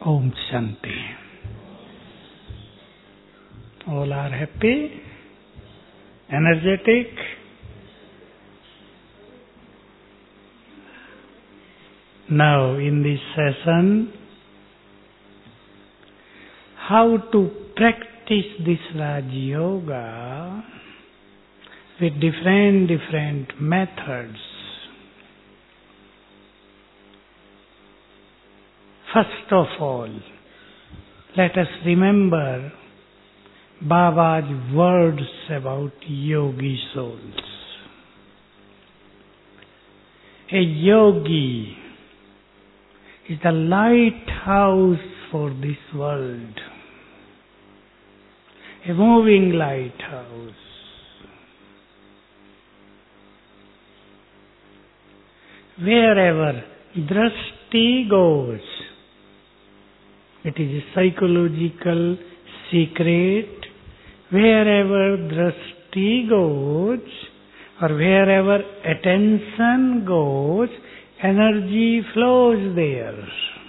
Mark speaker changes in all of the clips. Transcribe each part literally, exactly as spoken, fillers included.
Speaker 1: Om Shanti. All are happy, energetic. Now in this session, how to practice this Raj Yoga with different different methods. First of all, let us remember Baba's words about yogi souls. A yogi is the lighthouse for this world, a moving lighthouse. Wherever drashti goes, it is a psychological secret. Wherever drashti goes, or wherever attention goes, energy flows there.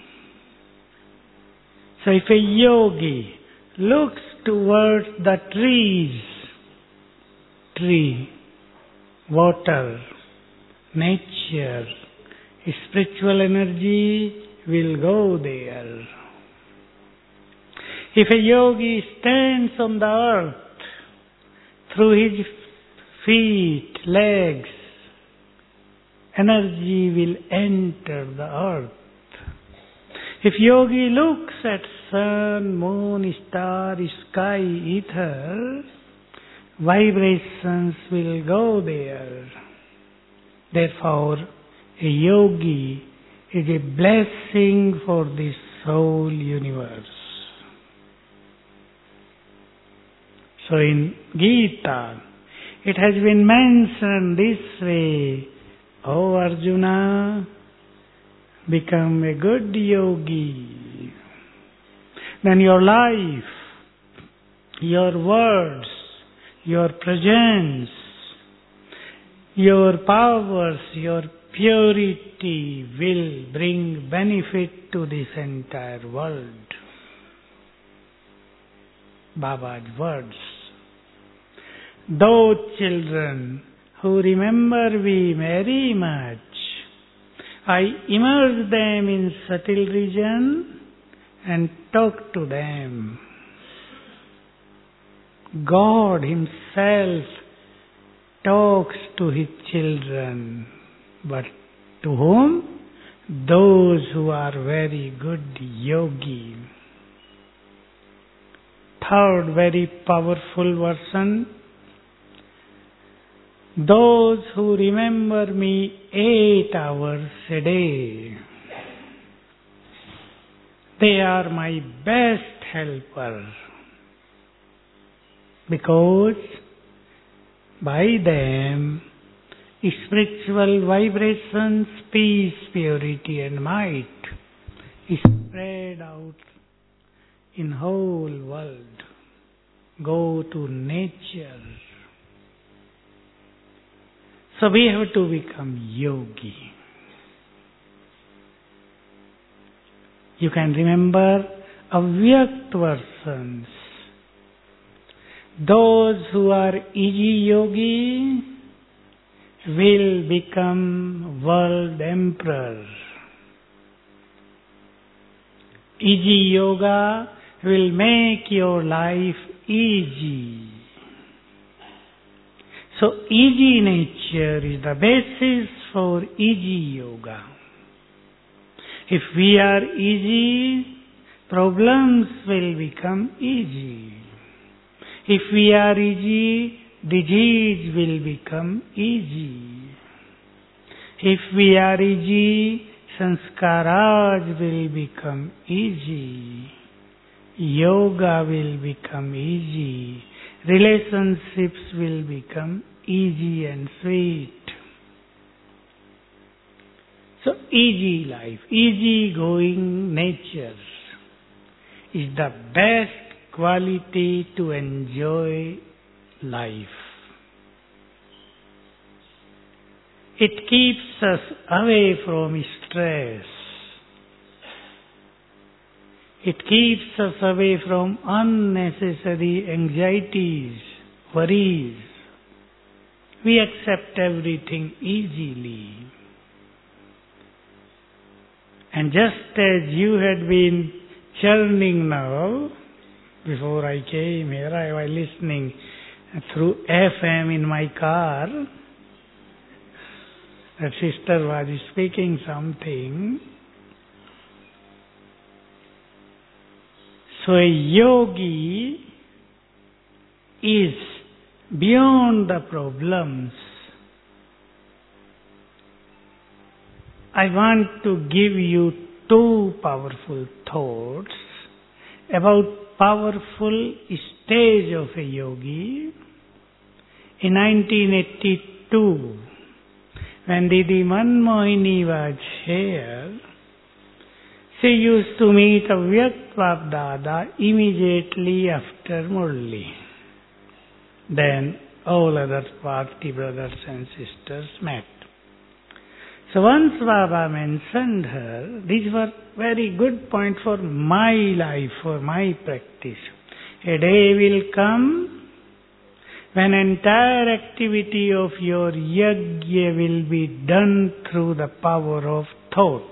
Speaker 1: So if a yogi looks towards the trees, tree, water, nature, spiritual energy will go there. If a yogi stands on the earth, through his feet, legs, energy will enter the earth. If yogi looks at sun, moon, star, sky, ether, vibrations will go there. Therefore, a yogi is a blessing for this whole universe. So in Gita, it has been mentioned this way, O Arjuna, become a good yogi. Then your life, your words, your presence, your powers, your purity will bring benefit to this entire world. Baba's words. Those children who remember me very much, I immerse them in subtle region and talk to them. God Himself talks to His children, but to whom? Those who are very good yogi. Third very powerful version. Those who remember me eight hours a day, they are my best helper, because by them spiritual vibrations, peace, purity and might is spread out in whole world. Go to nature. So we have to become yogi. You can remember Avyakt versions. Those who are easy yogi will become world emperor. Easy yoga will make your life easy. So easy nature is the basis for easy yoga. If we are easy, problems will become easy. If we are easy, disease will become easy. If we are easy, sanskaras will become easy. Yoga will become easy. Relationships will become easy and sweet. So easy life, easy going nature is the best quality to enjoy life. It keeps us away from stress. It keeps us away from unnecessary anxieties, worries. We accept everything easily. And just as you had been churning now, before I came here, I was listening through F M in my car. The sister was speaking something. So a yogi is beyond the problems. I want to give you two powerful thoughts about powerful stage of a yogi. In nineteen eighty-two, when Didi Manmohini was here, she used to meet Avyakt Bap Dada immediately after Murli. Then all other party brothers and sisters met. So once Baba mentioned her, these were very good points for my life, for my practice. A day will come when entire activity of your yajna will be done through the power of thought.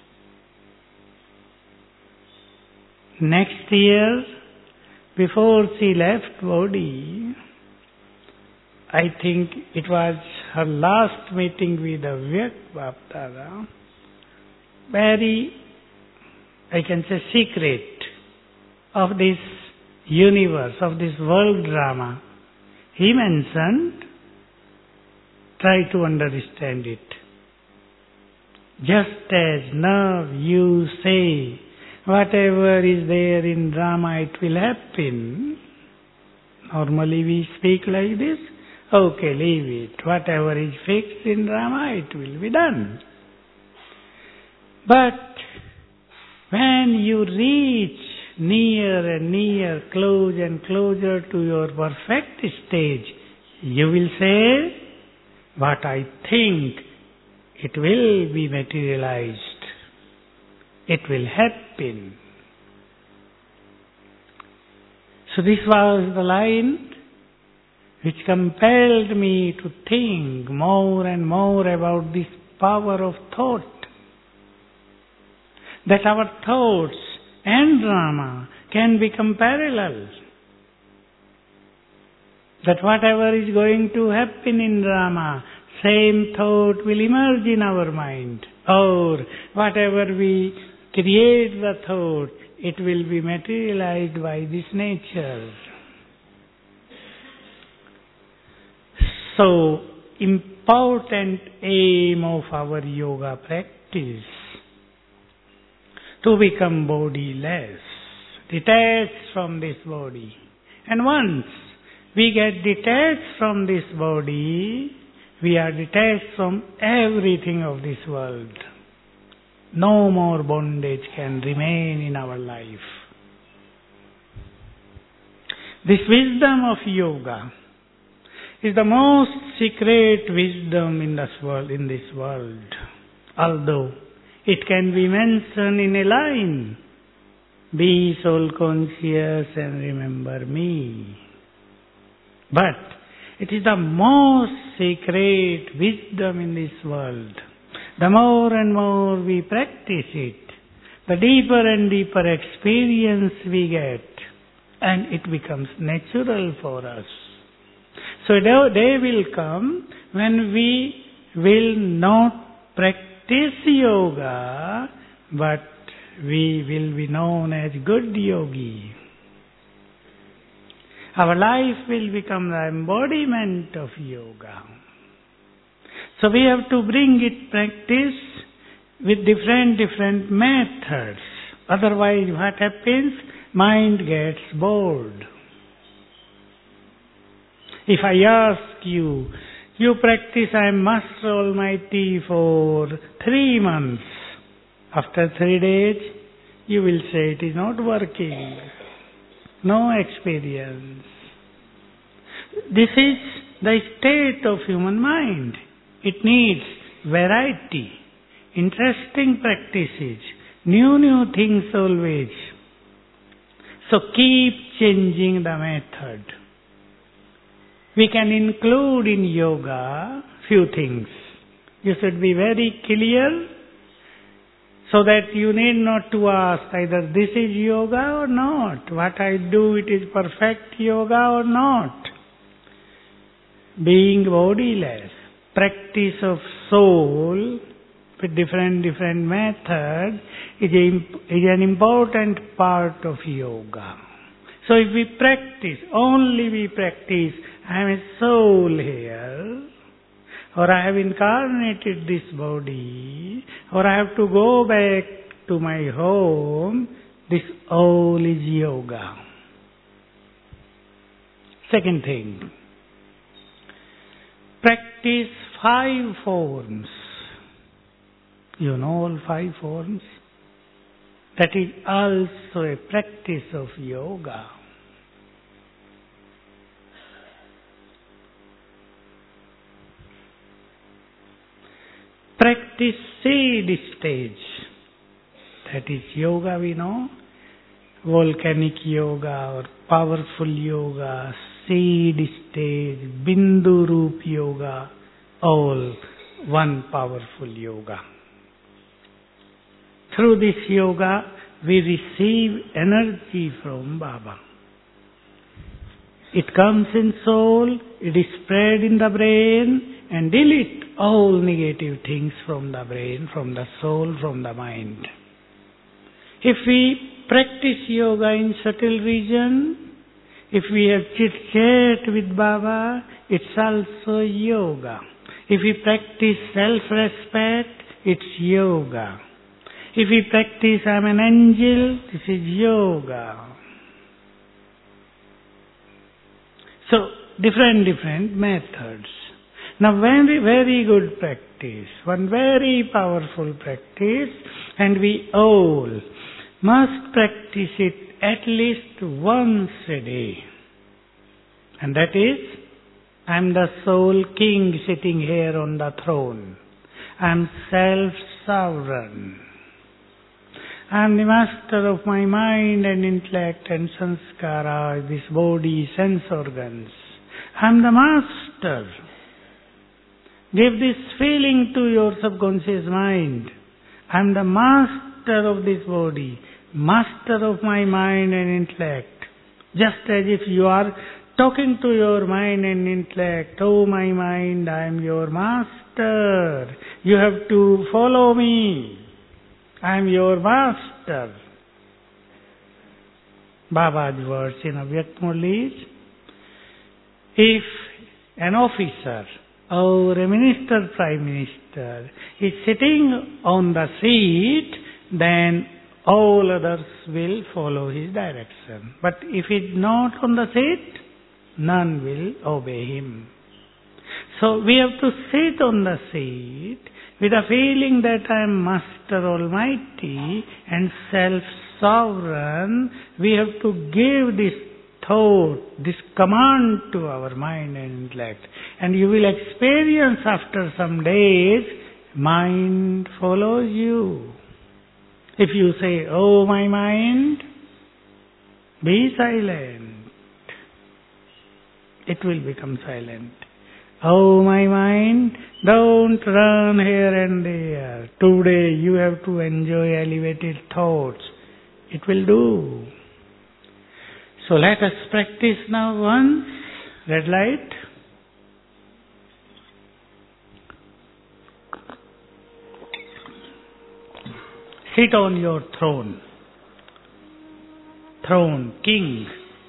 Speaker 1: Next year, before she left body, I think it was her last meeting with Avyakt Bap Dada, very, I can say, secret of this universe, of this world drama. He mentioned, try to understand it. Just as now you say, whatever is there in drama, it will happen. Normally we speak like this. Okay, leave it. Whatever is fixed in drama, it will be done. But when you reach near and near, close and closer to your perfect stage, you will say, what I think, it will be materialized. It will happen. So this was the line which compelled me to think more and more about this power of thought. That our thoughts and drama can become parallel. That whatever is going to happen in drama, same thought will emerge in our mind. Or whatever we create the thought, it will be materialized by this nature. So, important aim of our yoga practice, to become bodiless, detached from this body. And once we get detached from this body, we are detached from everything of this world. No more bondage can remain in our life. This wisdom of yoga is the most secret wisdom in this world, in this world. Although it can be mentioned in a line, be soul conscious and remember me. But it is the most secret wisdom in this world. The more and more we practice it, the deeper and deeper experience we get, and it becomes natural for us. So a day will come when we will not practice yoga, but we will be known as good yogi. Our life will become the embodiment of yoga. So we have to bring it practice with different, different methods. Otherwise what happens? Mind gets bored. If I ask you, you practice I am Master Almighty for three months. After three days, you will say it is not working. No experience. This is the state of human mind. It needs variety, interesting practices, new, new things always. So keep changing the method. We can include in yoga few things. You should be very clear so that you need not to ask either this is yoga or not. What I do, it is perfect yoga or not. Being bodiless, practice of soul with different different methods is, a, is an important part of yoga. So if we practice, only we practice, I am a soul here, or I have incarnated this body, or I have to go back to my home, this all is yoga. Second thing, practice five forms. You know all five forms? That is also a practice of yoga. Practice seed stage. That is yoga, we know. Volcanic yoga or powerful yoga, seed stage, Bindu Roop yoga, all one powerful yoga. Through this yoga, we receive energy from Baba. It comes in soul, it is spread in the brain, and delete all negative things from the brain, from the soul, from the mind. If we practice yoga in subtle region, if we have chit-chat with Baba, it's also yoga. If we practice self-respect, it's yoga. If we practice I'm an angel, this is yoga. So, different, different methods. Now, very, very good practice, one very powerful practice, and we all must practice it at least once a day. And that is, I am the soul king sitting here on the throne. I am self-sovereign. I am the master of my mind and intellect and sanskara, this body, sense organs. I am the master. Give this feeling to your subconscious mind. I am the master of this body, master of my mind and intellect. Just as if you are talking to your mind and intellect, oh my mind, I am your master. You have to follow me. I am your master. Baba's words in Avyakt Murli is, if an officer or a minister, prime minister is sitting on the seat, then all others will follow his direction. But if he is not on the seat, none will obey him. So we have to sit on the seat with a feeling that I am Master Almighty and self-sovereign. We have to give this thought, this command to our mind and intellect. And you will experience after some days, mind follows you. If you say, oh my mind, be silent, it will become silent. Oh my mind, don't run here and there. Today you have to enjoy elevated thoughts. It will do. So let us practice now once. Red light. Sit on your throne. Throne, king.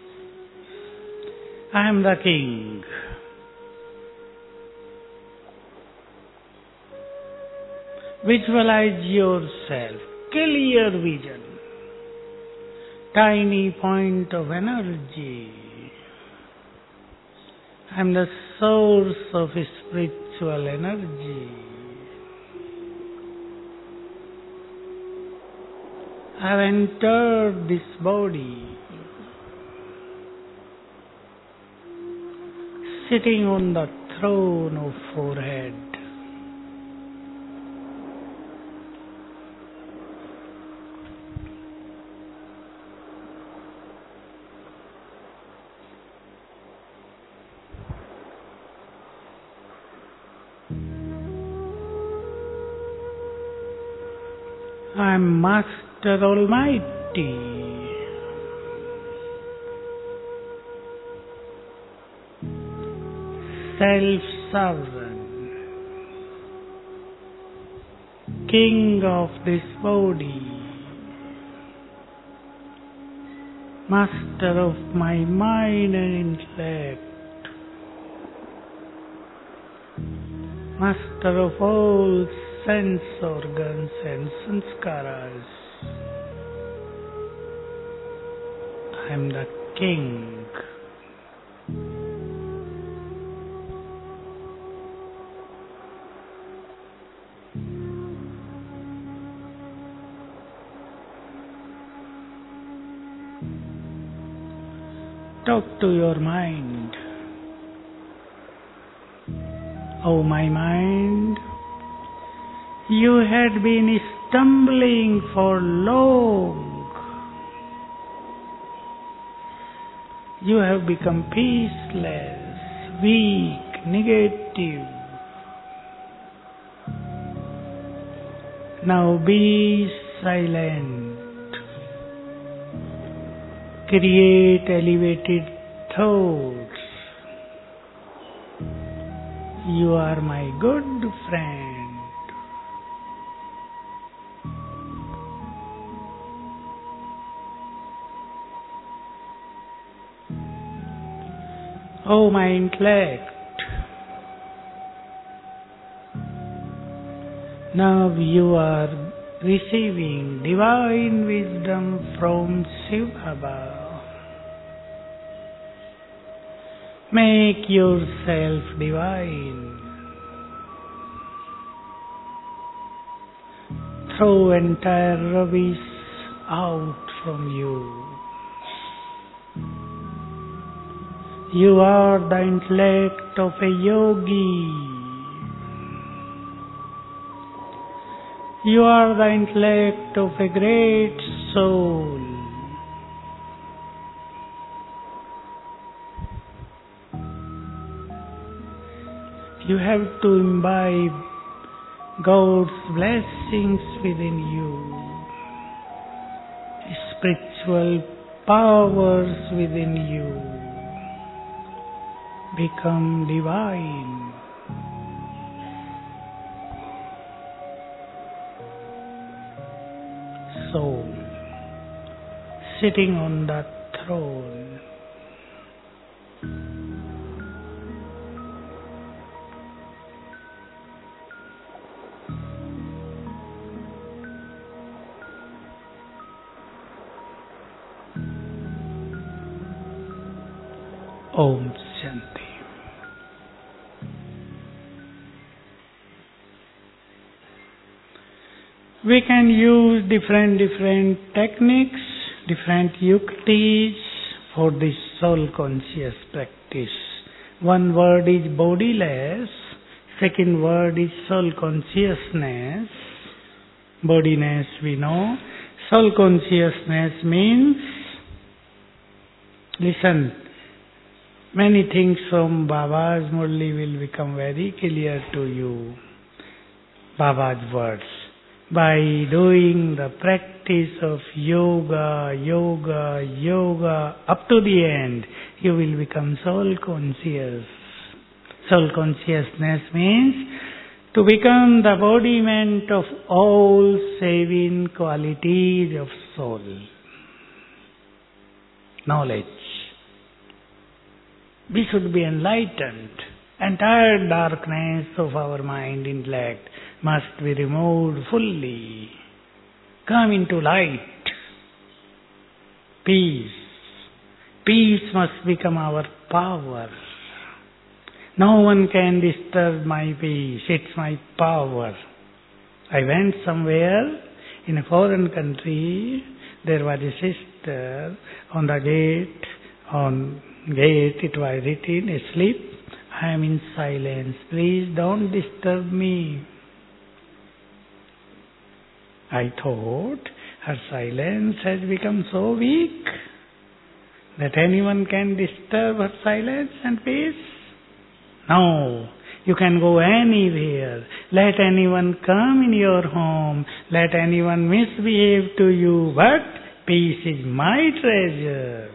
Speaker 1: I am the king. Visualize yourself, clear vision, tiny point of energy. I am the source of spiritual energy. I have entered this body, sitting on the throne of forehead. I am Master Almighty. Self-sovereign, King of this body, Master of my mind and intellect, Master of all sense organs and sanskaras. I am the King. Talk to your mind. Oh, my mind, you had been stumbling for long. You have become peaceless, weak, negative. Now be silent. Create elevated thoughts. You are my good friend. Oh, my intellect, now you are receiving divine wisdom from Shiv Baba. Make yourself divine. Throw entire rubbish out from you. You are the intellect of a yogi. You are the intellect of a great soul. You have to imbibe God's blessings within you, spiritual powers within you. Become divine. So, sitting on that throne, Om Shanti. We can use different different techniques, different yuktis for this soul conscious practice. One word is bodiless, second word is soul consciousness. Bodiness we know. Soul consciousness means, listen, many things from Baba's Murli will become very clear to you. Baba's words. By doing the practice of yoga, yoga, yoga, up to the end, you will become soul conscious. Soul consciousness means to become the embodiment of all seven qualities of soul. Knowledge. We should be enlightened. Entire darkness of our mind, intellect, must be removed fully. Come into light. Peace. Peace must become our power. No one can disturb my peace. It's my power. I went somewhere in a foreign country. There was a sister on the gate. On gate it was written, asleep. I am in silence. Please don't disturb me. I thought her silence has become so weak that anyone can disturb her silence and peace. No, You can go anywhere. Let anyone come in your home. Let anyone misbehave to you. But peace is my treasure.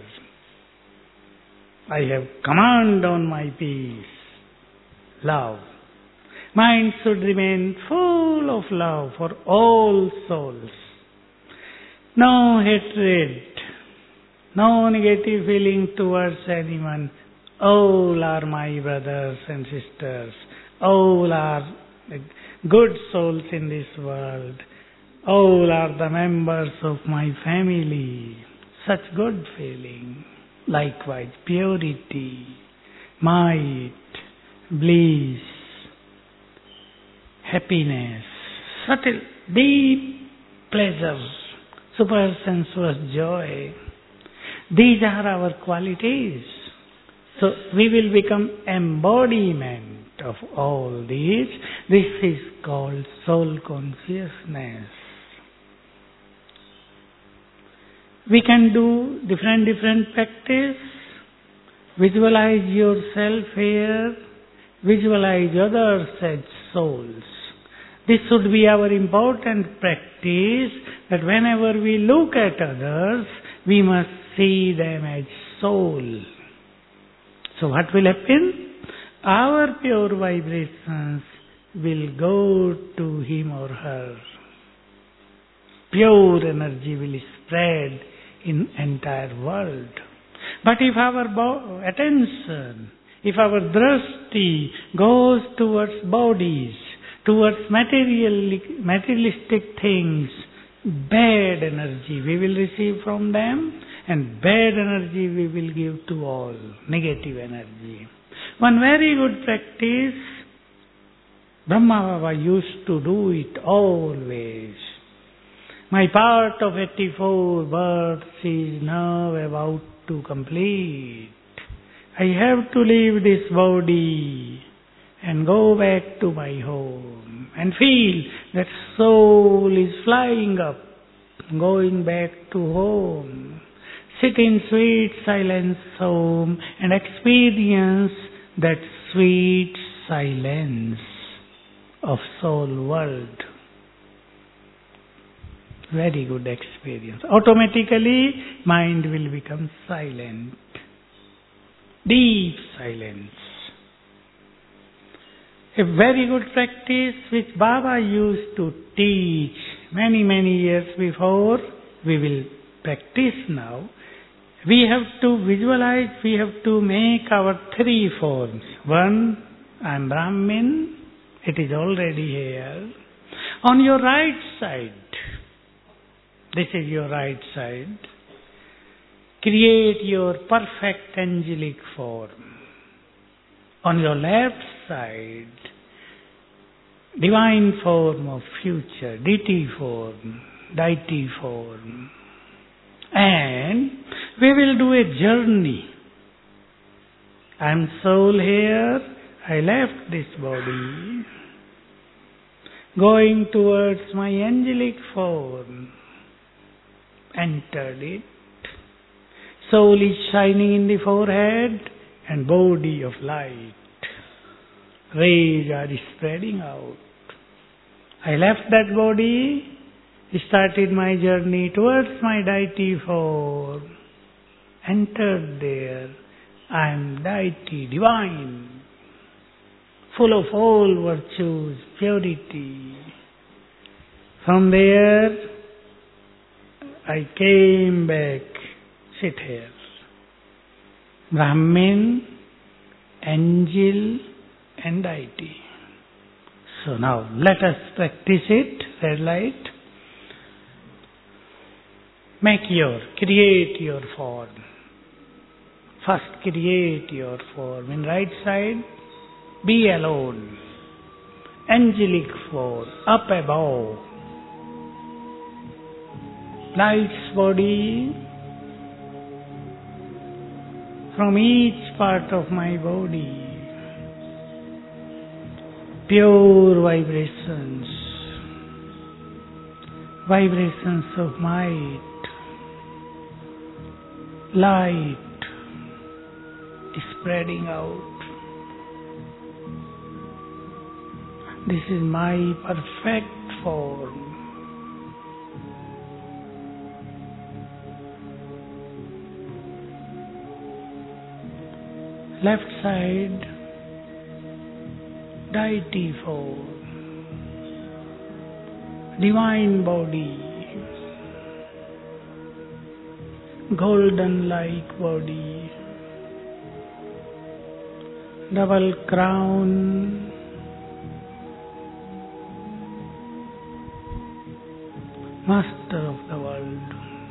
Speaker 1: I have command on my peace. Love. Mind should remain full of love for all souls. No hatred. No negative feeling towards anyone. All are my brothers and sisters. All are good souls in this world. All are the members of my family. Such good feeling. Likewise, purity, might, bliss, happiness, subtle, deep pleasure, supersensuous joy. These are our qualities. So we will become embodiment of all these. This is called soul consciousness. We can do different different practice. Visualize yourself here. Visualize others as souls. This should be our important practice, that whenever we look at others, we must see them as soul. So what will happen? Our pure vibrations will go to him or her. Pure energy will spread in entire world. But if our bo- attention, if our drashti goes towards bodies, towards material, materialistic things, bad energy we will receive from them, and bad energy we will give to all, negative energy. One very good practice, Brahma Baba used to do it always. My part of eighty-four births is now about to complete. I have to leave this body and go back to my home and feel that soul is flying up, going back to home. Sit in sweet silence home and experience that sweet silence of soul world. Very good experience. Automatically, mind will become silent. Deep silence. A very good practice which Baba used to teach many, many years before, we will practice now. We have to visualize, we have to make our three forms. One, I am Brahmin, it is already here. On your right side, this is your right side. Create your perfect angelic form. On your left side, divine form of future, deity form, deity form. And we will do a journey. I am soul here, I left this body, going towards my angelic form. Entered it. Soul is shining in the forehead and body of light. Rays are spreading out. I left that body, started my journey towards my deity form. Entered there. I am deity, divine, full of all virtues, purity. From there, I came back, sit here. Brahmin, angel and deity. So now let us practice it, red light. Make your, create your form. First create your form. In right side, be alone. Angelic form, up above. Light's body, from each part of my body, pure vibrations, vibrations of might, light spreading out, This is my perfect form. Left side, deity form, divine body, golden-like body, double crown, master of the world.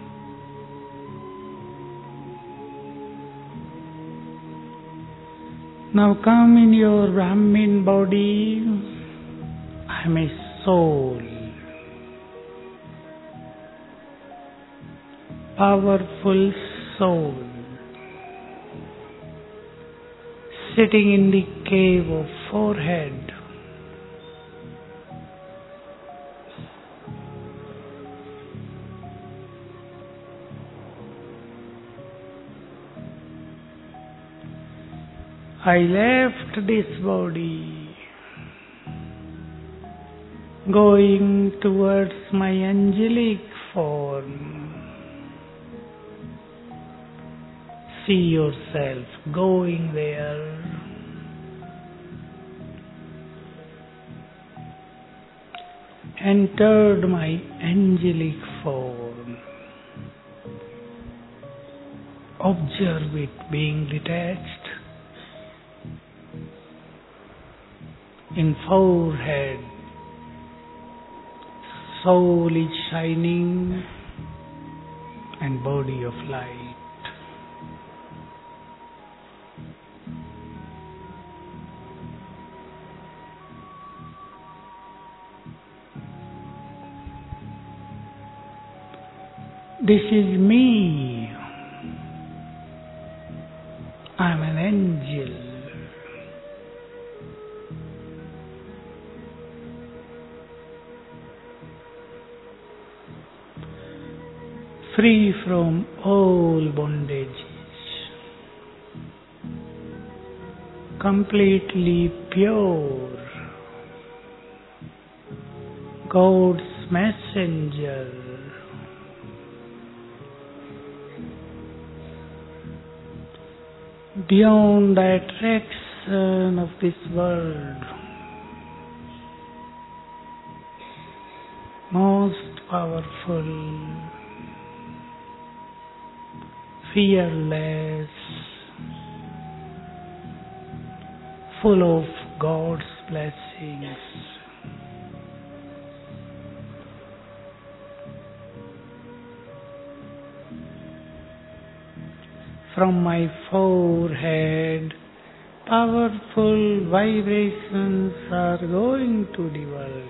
Speaker 1: Now come in your Brahmin body. I am a soul, powerful soul, sitting in the cave of forehead. I left this body, going towards my angelic form. See yourself going there. Entered my angelic form. Observe it being detached. In forehead, soul is shining and body of light. This is me. I am an angel. Free from all bondages, completely pure, God's messenger, beyond the attraction of this world, most powerful, fearless, full of God's blessings. From my forehead, powerful vibrations are going to the world.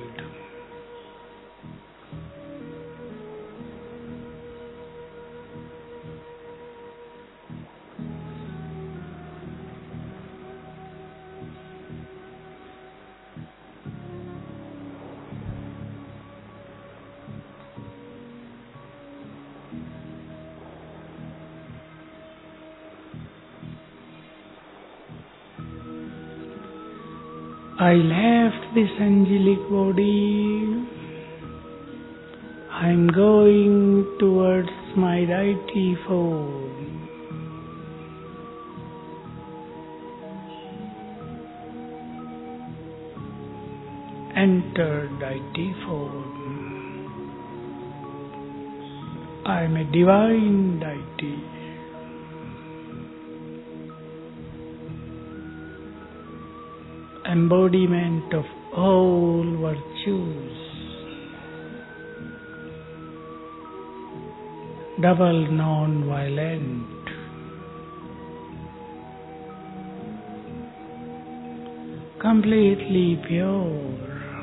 Speaker 1: I left this angelic body. I am going towards my deity form. Enter deity form. I am a divine deity. Embodiment of all virtues, double non-violent, completely pure,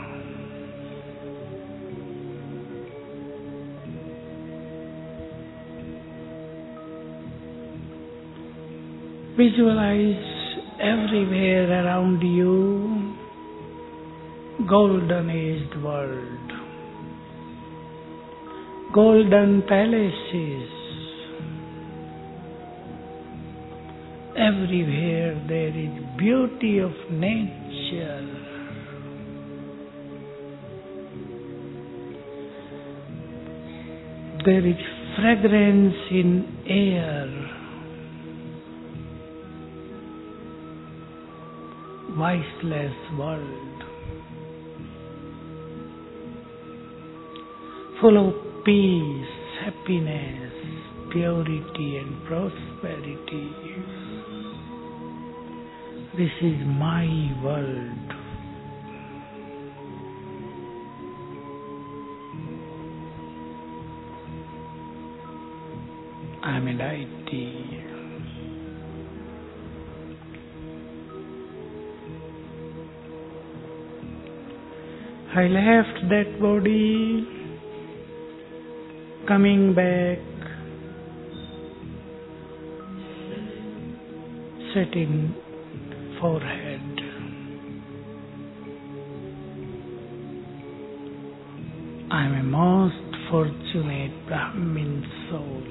Speaker 1: visualize everywhere around you, golden aged world, golden palaces. Everywhere there is beauty of nature, There is fragrance in air. Voiceless world. Full of peace, happiness, purity and prosperity. This is my world. I am a deity. I left that body, coming back, setting forehead. I am a most fortunate Brahmin soul.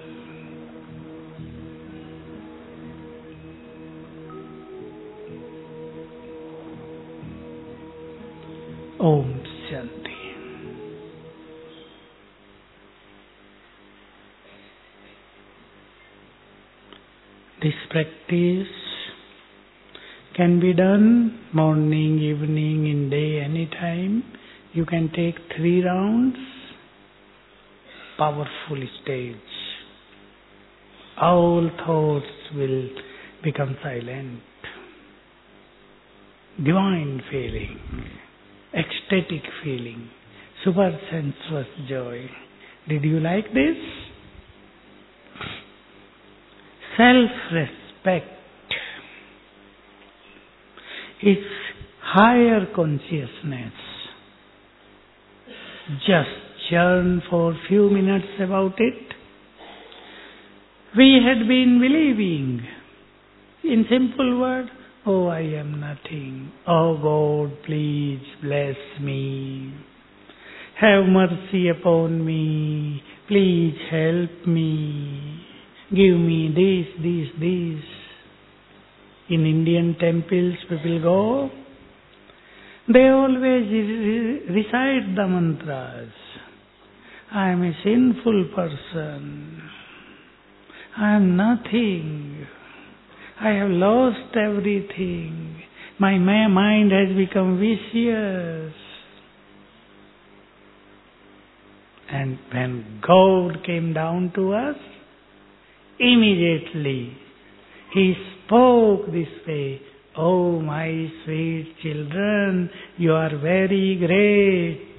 Speaker 1: Om Shanti. This practice can be done morning, evening, in day, anytime. You can take three rounds. Powerful stage. All thoughts will become silent. Divine feeling. Ecstatic feeling, super sensuous joy. Did you like this? Self-respect is higher consciousness. Just churn for a few minutes about it. We had been believing, in simple words, oh, I am nothing. Oh God, please bless me. Have mercy upon me. Please help me. Give me this, this, this. In Indian temples, people go. They always recite the mantras. I am a sinful person. I am nothing. I have lost everything. My mind has become vicious. And when God came down to us, immediately He spoke this way, oh my sweet children, you are very great.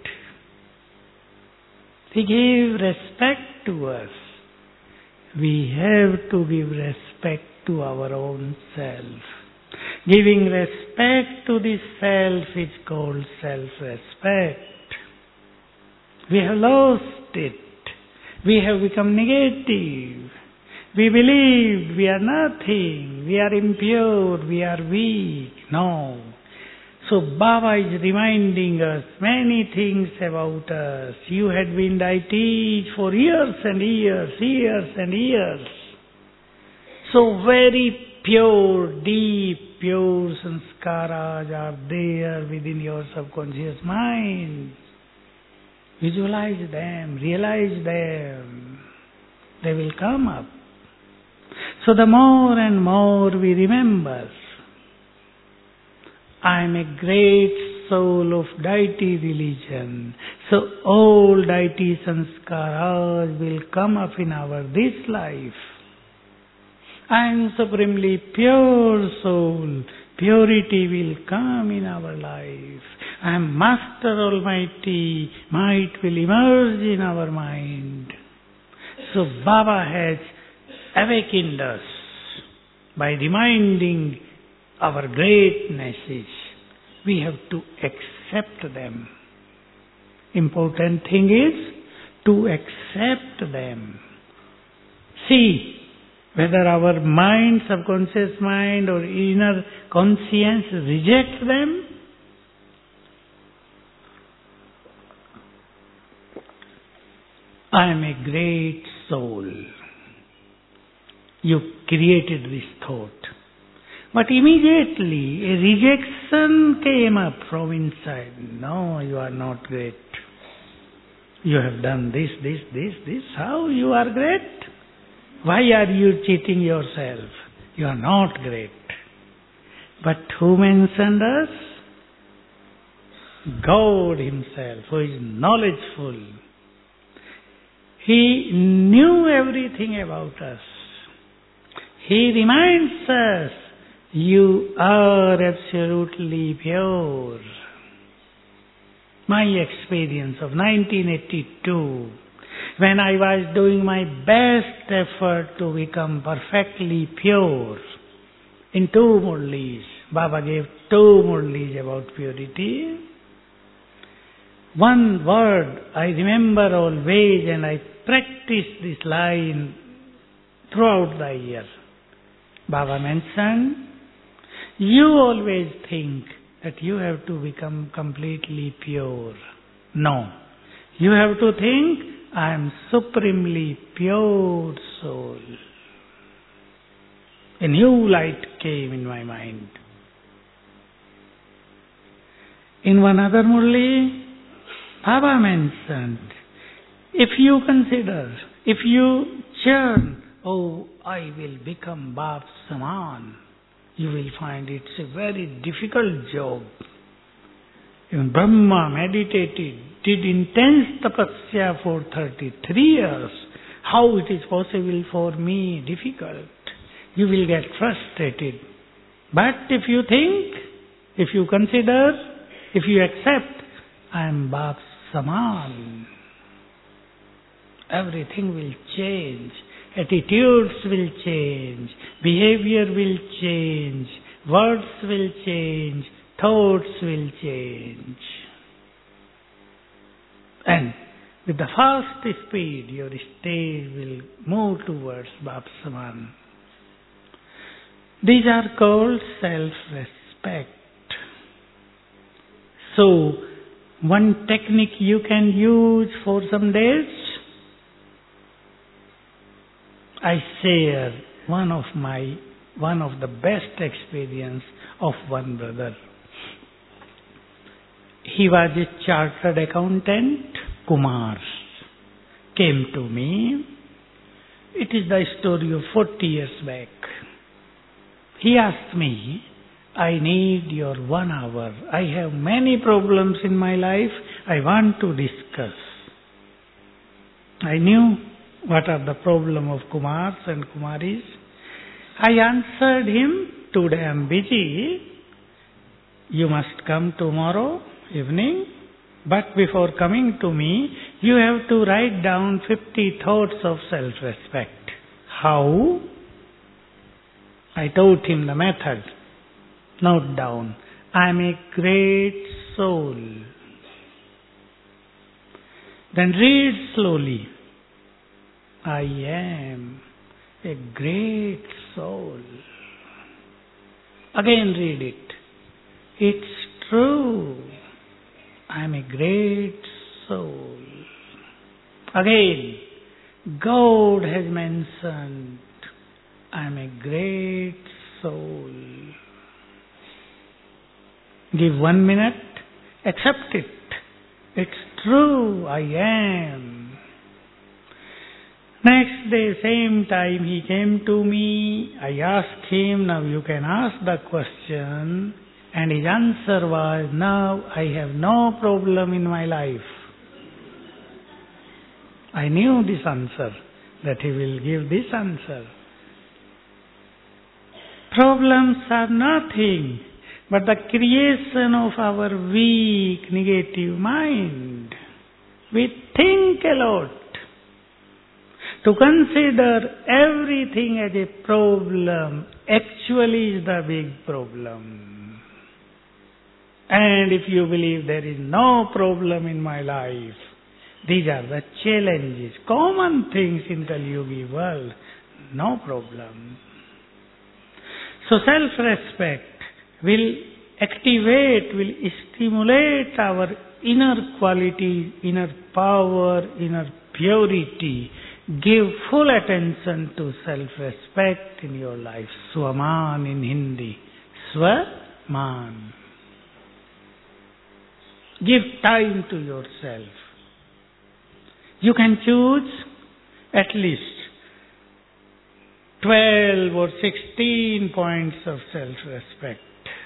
Speaker 1: He gave respect to us. We have to give respect to our own self. Giving respect to this self is called self-respect. We have lost it. We have become negative. We believe we are nothing. We are impure. We are weak. No. So Baba is reminding us many things about us. You had been deities for years and years, years and years. So very pure, deep, pure sanskaras are there within your subconscious mind. Visualize them, realize them. They will come up. So the more and more we remember, I am a great soul of deity religion. So all deity sanskaras will come up in our this life. I am supremely pure soul. Purity will come in our life. I am Master Almighty. Might will emerge in our mind. So Baba has awakened us by reminding our greatnesses. We have to accept them. Important thing is to accept them. See whether our mind, subconscious mind or inner conscience reject them. I am a great soul. You created this thought. But immediately a rejection came up from inside. No, you are not great. You have done this, this, this, this. How you are great? Why are you cheating yourself? You are not great. But who mentioned us? God Himself, who is knowledgeful. He knew everything about us. He reminds us, you are absolutely pure. My experience of nineteen eighty-two, when I was doing my best effort to become perfectly pure, in two murlis, Baba gave two murlis about purity. One word I remember always, and I practiced this line throughout the year. Baba mentioned, you always think that you have to become completely pure. No. You have to think, I am supremely pure soul. A new light came in my mind. In one other murli, Baba mentioned, if you consider, if you churn, oh, I will become Bap Saman, you will find it's a very difficult job. Even Brahma meditated, did intense tapasya for thirty-three years. How it is possible for me? Difficult. You will get frustrated. But if you think, if you consider, if you accept, I am Bap Saman, everything will change. Attitudes will change, behavior will change, words will change, thoughts will change. And with the fast speed, your stage will move towards Bap Saman. These are called self-respect. So, one technique you can use for some days, I share one of my, one of the best experience of one brother. He was a chartered accountant, Kumar, came to me. It is the story of forty years back. He asked me, I need your one hour. I have many problems in my life. I want to discuss. I knew what are the problem of Kumars and Kumaris. I answered him, today I am busy. You must come tomorrow evening. But before coming to me, you have to write down fifty thoughts of self-respect. How? I taught him the method. Note down. I am a great soul. Then read slowly. I am a great soul. Again read it. It's true. I am a great soul. Again, God has mentioned, I am a great soul. Give one minute, accept it. It's true, I am. Next day, same time, he came to me. I asked him, now you can ask the question. And his answer was, now I have no problem in my life. I knew this answer, that he will give this answer. Problems are nothing but the creation of our weak, negative mind. We think a lot. To consider everything as a problem actually is the big problem. And if you believe there is no problem in my life, these are the challenges, common things in the Yogi world, no problem. So self-respect will activate, will stimulate our inner quality, inner power, inner purity. Give full attention to self-respect in your life. Swaman in Hindi. Swaman. Give time to yourself. You can choose at least twelve or sixteen points of self-respect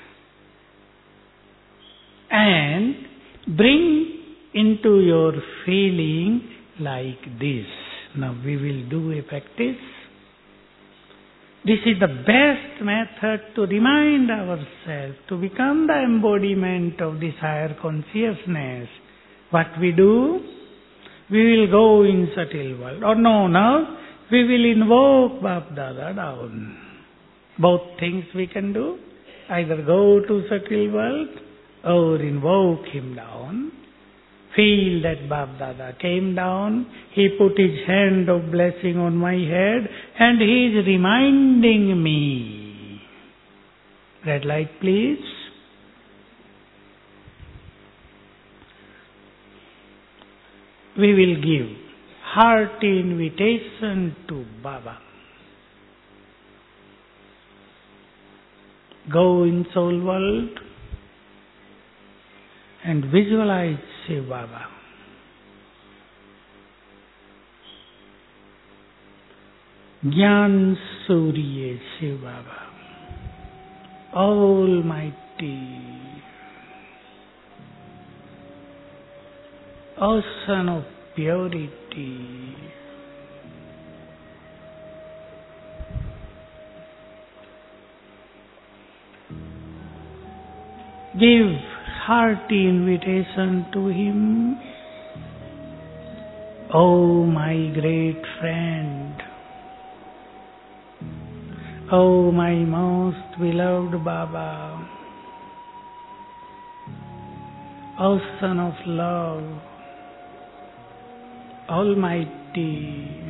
Speaker 1: and bring into your feeling like this. Now we will do a practice. This is the best method to remind ourselves to become the embodiment of this higher consciousness. What we do? We will go in subtle world. Or no, now we will invoke Bap Dada down. Both things we can do. Either go to subtle world or invoke him down. Feel that Bap Dada came down. He put his hand of blessing on my head and he is reminding me. Red light please. We will give hearty invitation to Baba. Go in soul world and visualize Shiv Baba. Gyan Surya Shiv Baba, Almighty, Ocean of purity, give hearty invitation to him. Oh my great friend, oh my most beloved Baba, Ocean of love, Almighty,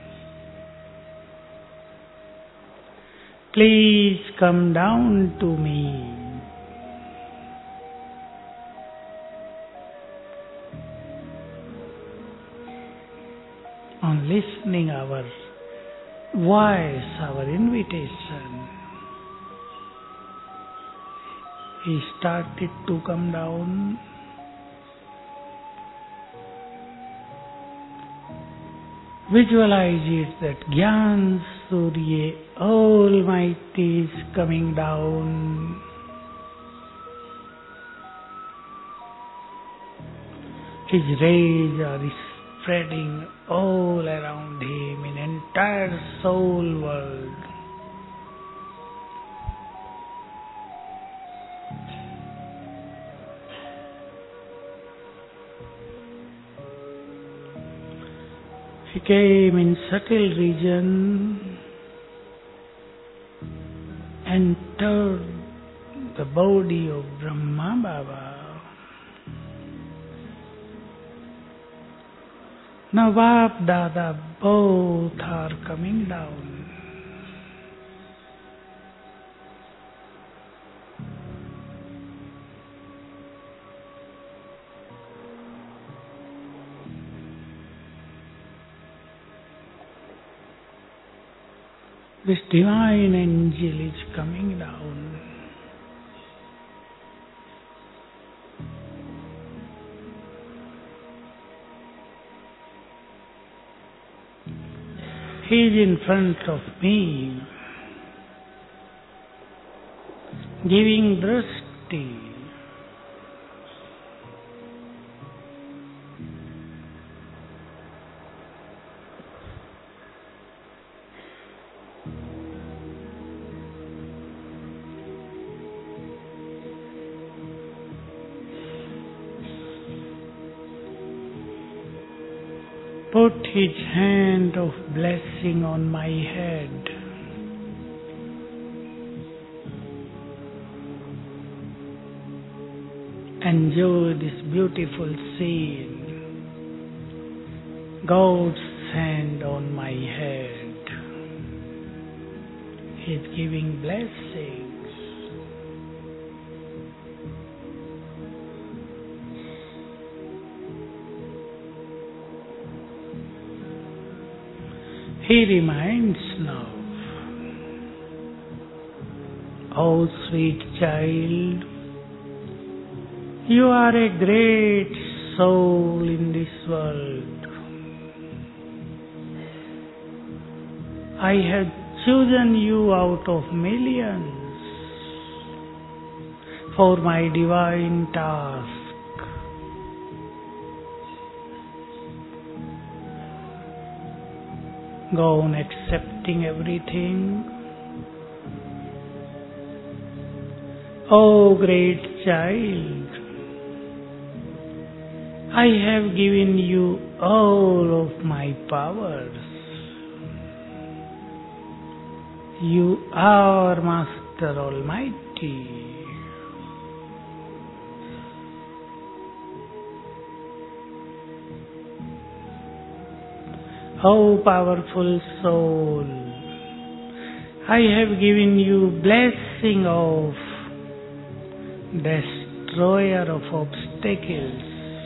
Speaker 1: please come down to me. On listening our voice, our invitation, he started to come down. Visualize it that Gyan Surya Almighty is coming down. His rays are spreading all around him in entire soul world. He came in subtle region, entered the body of Brahma Baba. Now Bap Dada both are coming down. This divine angel is coming down. He is in front of me, giving drishti. Put his hand of blessing on my head. Enjoy this beautiful scene. God's hand on my head. He is giving blessings. He reminds now, oh sweet child, you are a great soul in this world. I have chosen you out of millions for my divine task. Go on accepting everything. Oh great child, I have given you all of my powers. You are Master Almighty. Oh powerful soul, I have given you blessing of destroyer of obstacles.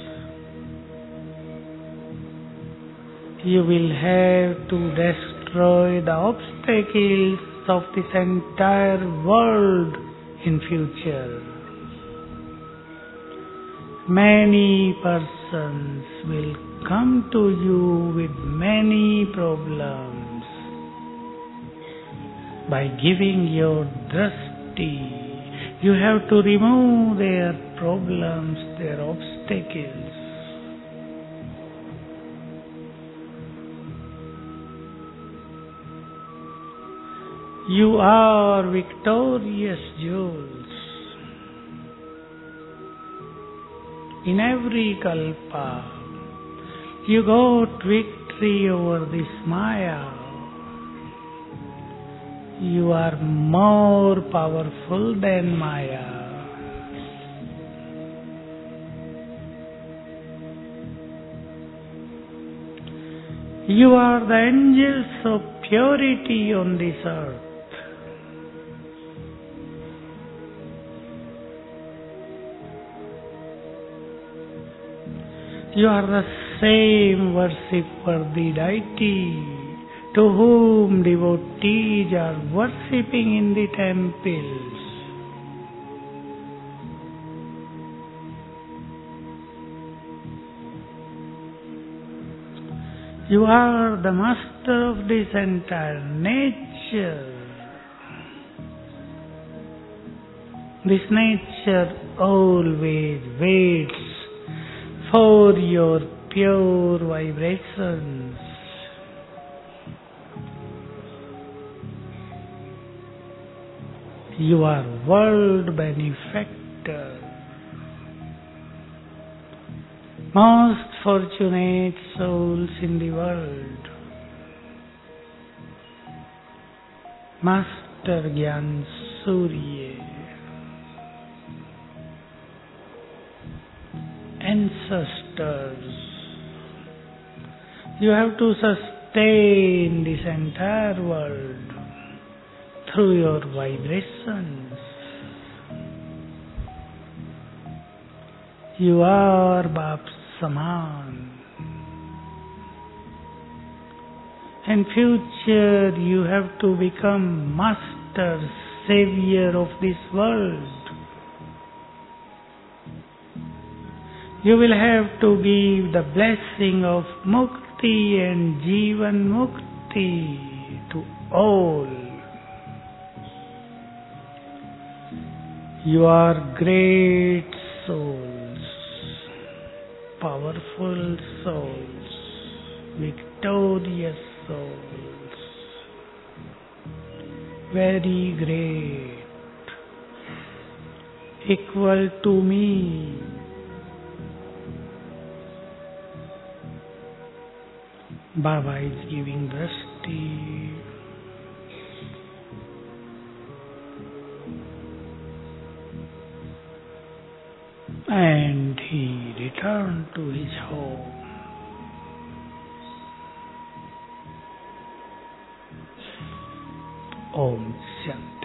Speaker 1: You will have to destroy the obstacles of this entire world in future. Many persons will come to you with many problems. By giving your drishti, you have to remove their problems, their obstacles. You are victorious jewels. In every kalpa, you got victory over this Maya. You are more powerful than Maya. You are the angels of purity on this earth. You are the same worship-worthy deity to whom devotees are worshipping in the temples. You are the master of this entire nature. This nature always waits for your pure vibrations. You are world benefactor. Most fortunate souls in the world. Master Gyan Surya. Ancestors, you have to sustain this entire world through your vibrations. You are Bap Saman. In future you have to become Master, Savior of this world. You will have to give the blessing of Mukti and Jivan Mukti to all. You are great souls, powerful souls, victorious souls, very great, equal to me. Baba is giving drishti. And he returned to his home. Om Shanti.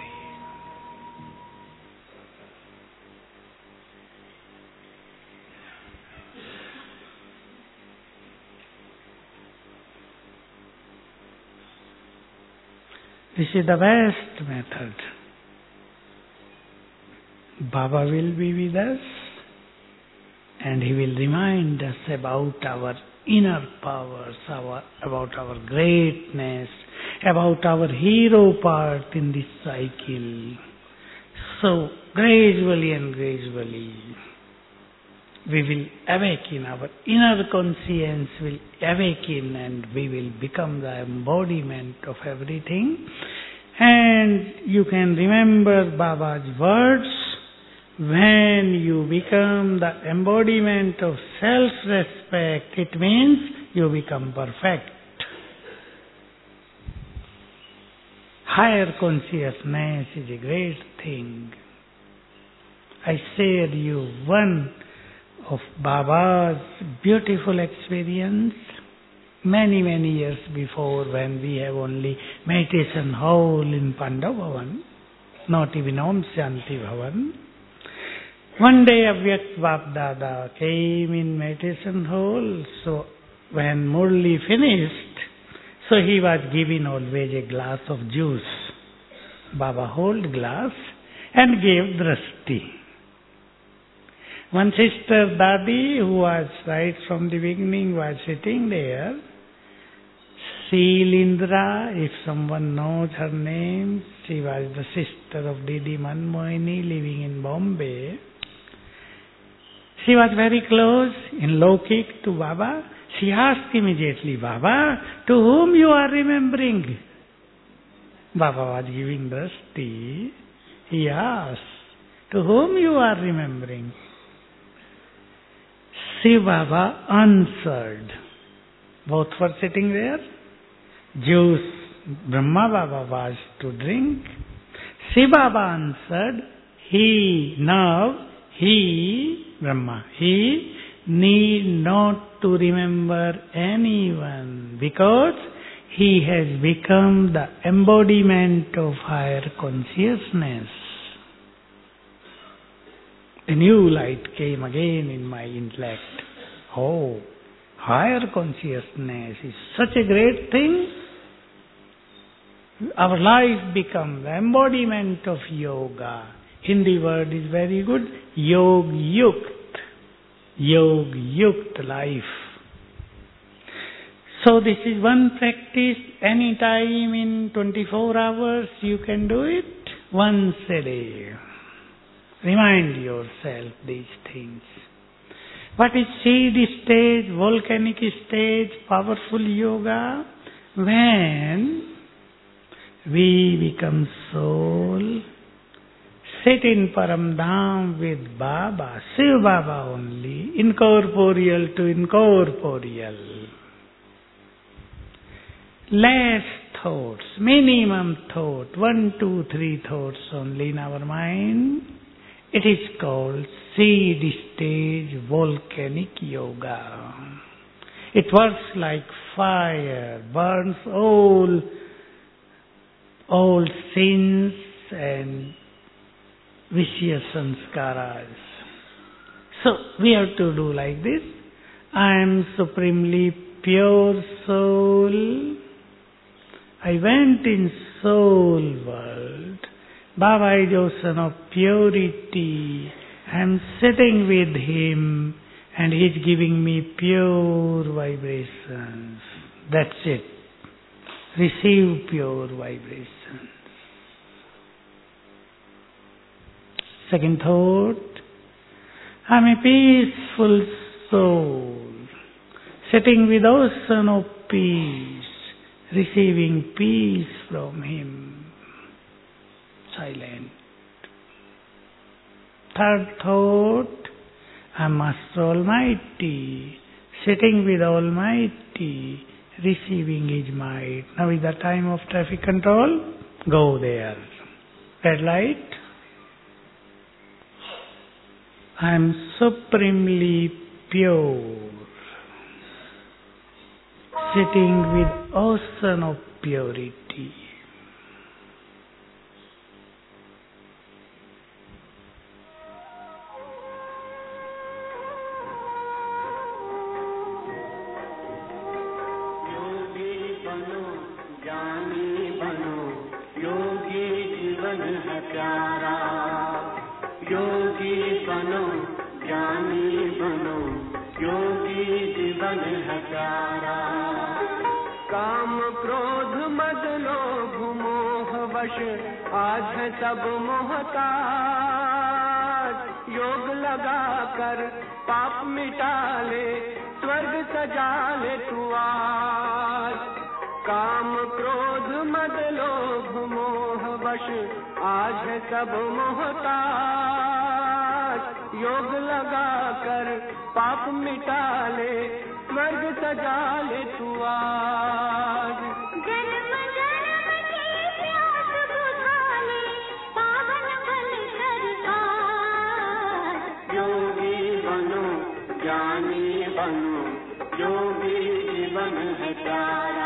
Speaker 1: This is the best method. Baba will be with us and he will remind us about our inner powers, our, about our greatness, about our hero part in this cycle. So gradually and gradually we will awaken, our inner conscience will awaken and we will become the embodiment of everything. And you can remember Baba's words, when you become the embodiment of self-respect, it means you become perfect. Higher consciousness is a great thing. I shared you one of Baba's beautiful experience many, many years before, when we have only meditation hall in Pandav Bhavan, not even Om Shanti Bhavan. One day Avyakt Bap Dada came in meditation hall, so when Murli finished, so he was given always a glass of juice. Baba hold glass and gave drashti. One sister Dadi, who was right from the beginning, was sitting there. Shilindra, if someone knows her name, she was the sister of Didi Manmohini living in Bombay. She was very close, in Lokik, to Baba. She asked immediately, Baba, to whom you are remembering? Baba was giving drashti. He asked, to whom you are remembering? Shiv Baba answered. Both were sitting there. Juice Brahma Baba was to drink. Shiv Baba answered, he, now, he, Brahma, he need not to remember anyone, because he has become the embodiment of higher consciousness. A new light came again in my intellect. Oh, higher consciousness is such a great thing. Our life becomes the embodiment of yoga. Hindi word is very good. Yog Yukt. Yog Yukt life. So this is one practice. Any time in twenty-four hours you can do it. Once a day. Remind yourself these things. What is seed stage, volcanic stage, powerful yoga? When we become soul, sit in Paramdham with Baba, Shiv Baba only, incorporeal to incorporeal. Less thoughts, minimum thought, one, two, three thoughts only in our mind. It is called seed stage volcanic yoga. It works like fire, burns all, all sins and vicious sanskaras. So we have to do like this. I am supremely pure soul. I went in soul world. Baba is ocean of purity. I am sitting with him and he is giving me pure vibrations. That's it. Receive pure vibrations. Second thought, I am a peaceful soul, sitting with ocean of peace, receiving peace from him. Silent. Third thought, I am Master Almighty, sitting with Almighty, receiving His might. Now is the time of traffic control. Go there. Red light. I am supremely pure, sitting with ocean of purity.
Speaker 2: योगी बनो, ज्ञानी बनो, योगी जीवन है काम क्रोध मद लोभ मोह वश आज है सब मोहताज। योग लगा कर पाप मिटा ले, स्वर्ग सजा ले तू आज। काम क्रोध मद लोभ मोह वश आज है सब मोहताज। योग लगा कर पाप मिटा ले, स्वर्ग सजा ले तू आज।
Speaker 3: जन्म जन्म की प्यास बुझा ले, पावन बन सरकार।
Speaker 2: योगी बनो ज्ञानी बनो, योगी जीवन है प्यारा।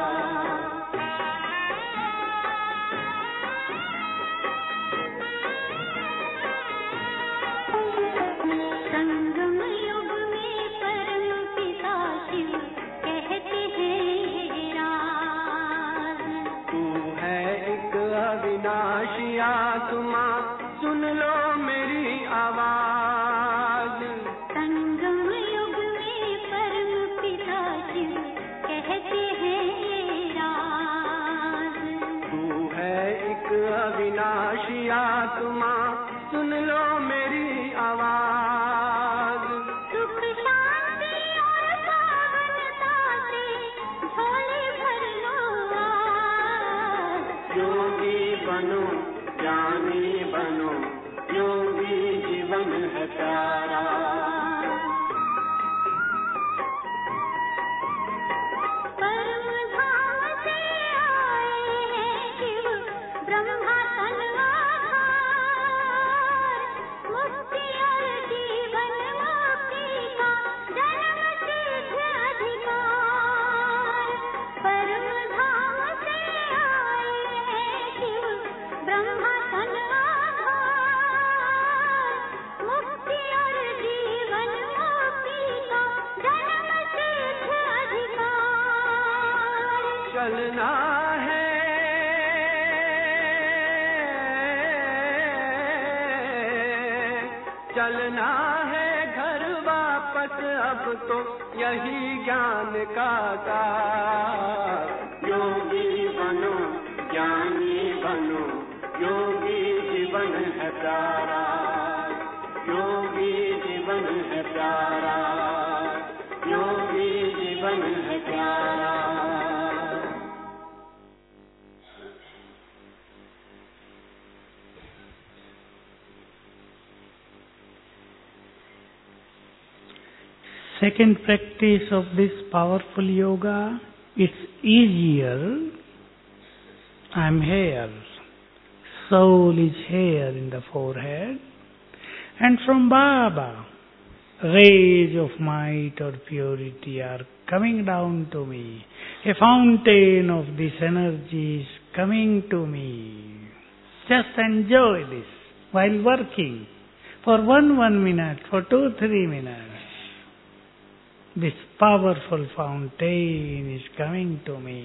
Speaker 3: संगम युग में परम पिता शिव कहते हैं राज।
Speaker 2: तू है एक अविनाशी आत्मा, सुन लो मेरी आवाज।
Speaker 3: संगम युग में परम पिता शिव कहते हैं राज।
Speaker 2: तू है एक अविनाशी आत्मा, सुन लो मेरी आवाज।
Speaker 3: सुख शांति और पावनता से झोले भर लो आज।
Speaker 2: योगी बनो ज्ञानी बनो, योगी जीवन है प्यारा।
Speaker 3: परम धाम से आए हैं शिव ब्रह्मा तन आधार। मुक्ति और जीवन मुक्ति का जन्म सिद्ध अधिकार। परम धाम से आए हैं शिव ब्रह्मा तन आधार। मुक्ति और जीवन मुक्ति का जन्म सिद्ध अधिकार।
Speaker 2: चलना है चलना है घर वापस, अब तो यही ज्ञान का सार। योगी बनो ज्ञानी बनो, योगी जीवन है प्यारा। योगी जीवन है प्यारा, योगी जीवन है प्यारा।
Speaker 1: Second practice of this powerful yoga, it's easier. I'm here. Soul is here in the forehead. And from Baba, rays of might or purity are coming down to me. A fountain of this energy is coming to me. Just enjoy this while working for one, one minute, for two, three minutes. This powerful fountain is coming to me.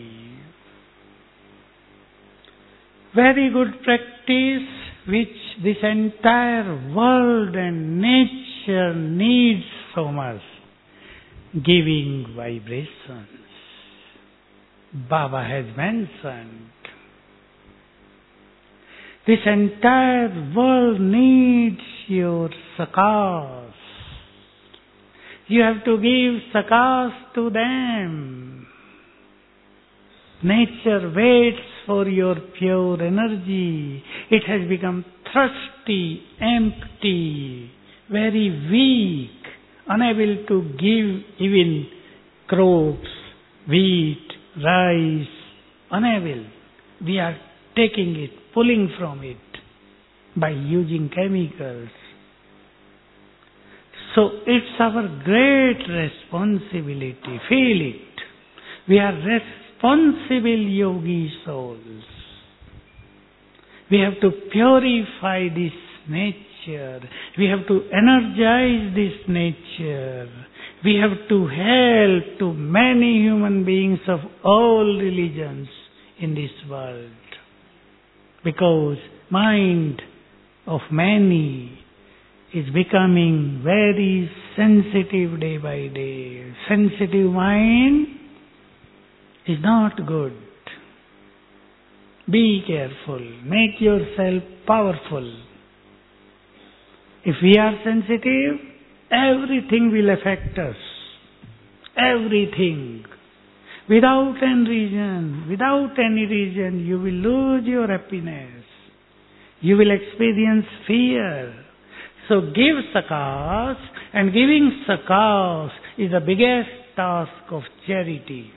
Speaker 1: Very good practice which this entire world and nature needs so much. Giving vibrations. Baba has mentioned. This entire world needs your sakas. You have to give sakas to them. Nature waits for your pure energy. It has become thirsty, empty, very weak, unable to give even crops, wheat, rice, unable. We are taking it, pulling from it by using chemicals. So it's our great responsibility. Feel it. We are responsible yogi souls. We have to purify this nature. We have to energize this nature. We have to help to many human beings of all religions in this world. Because mind of many is becoming very sensitive day by day. Sensitive mind is not good. Be careful. Make yourself powerful. If we are sensitive, everything will affect us. Everything. Without any reason, without any reason, you will lose your happiness. You will experience fear. So give sakas, and giving sakas is the biggest task of charity.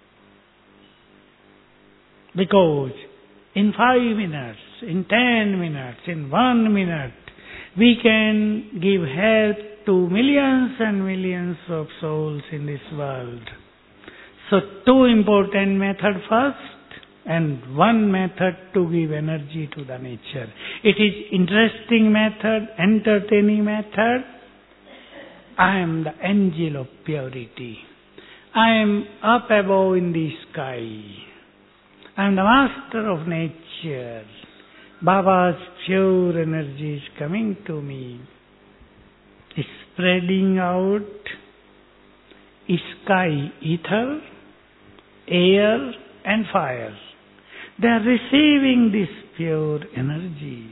Speaker 1: Because in five minutes, in ten minutes, in one minute, we can give help to millions and millions of souls in this world. So two important methods first, and one method to give energy to the nature. It is interesting method, entertaining method. I am the angel of purity. I am up above in the sky. I am the master of nature. Baba's pure energy is coming to me, spreading out sky, ether, air and fire. They are receiving this pure energy.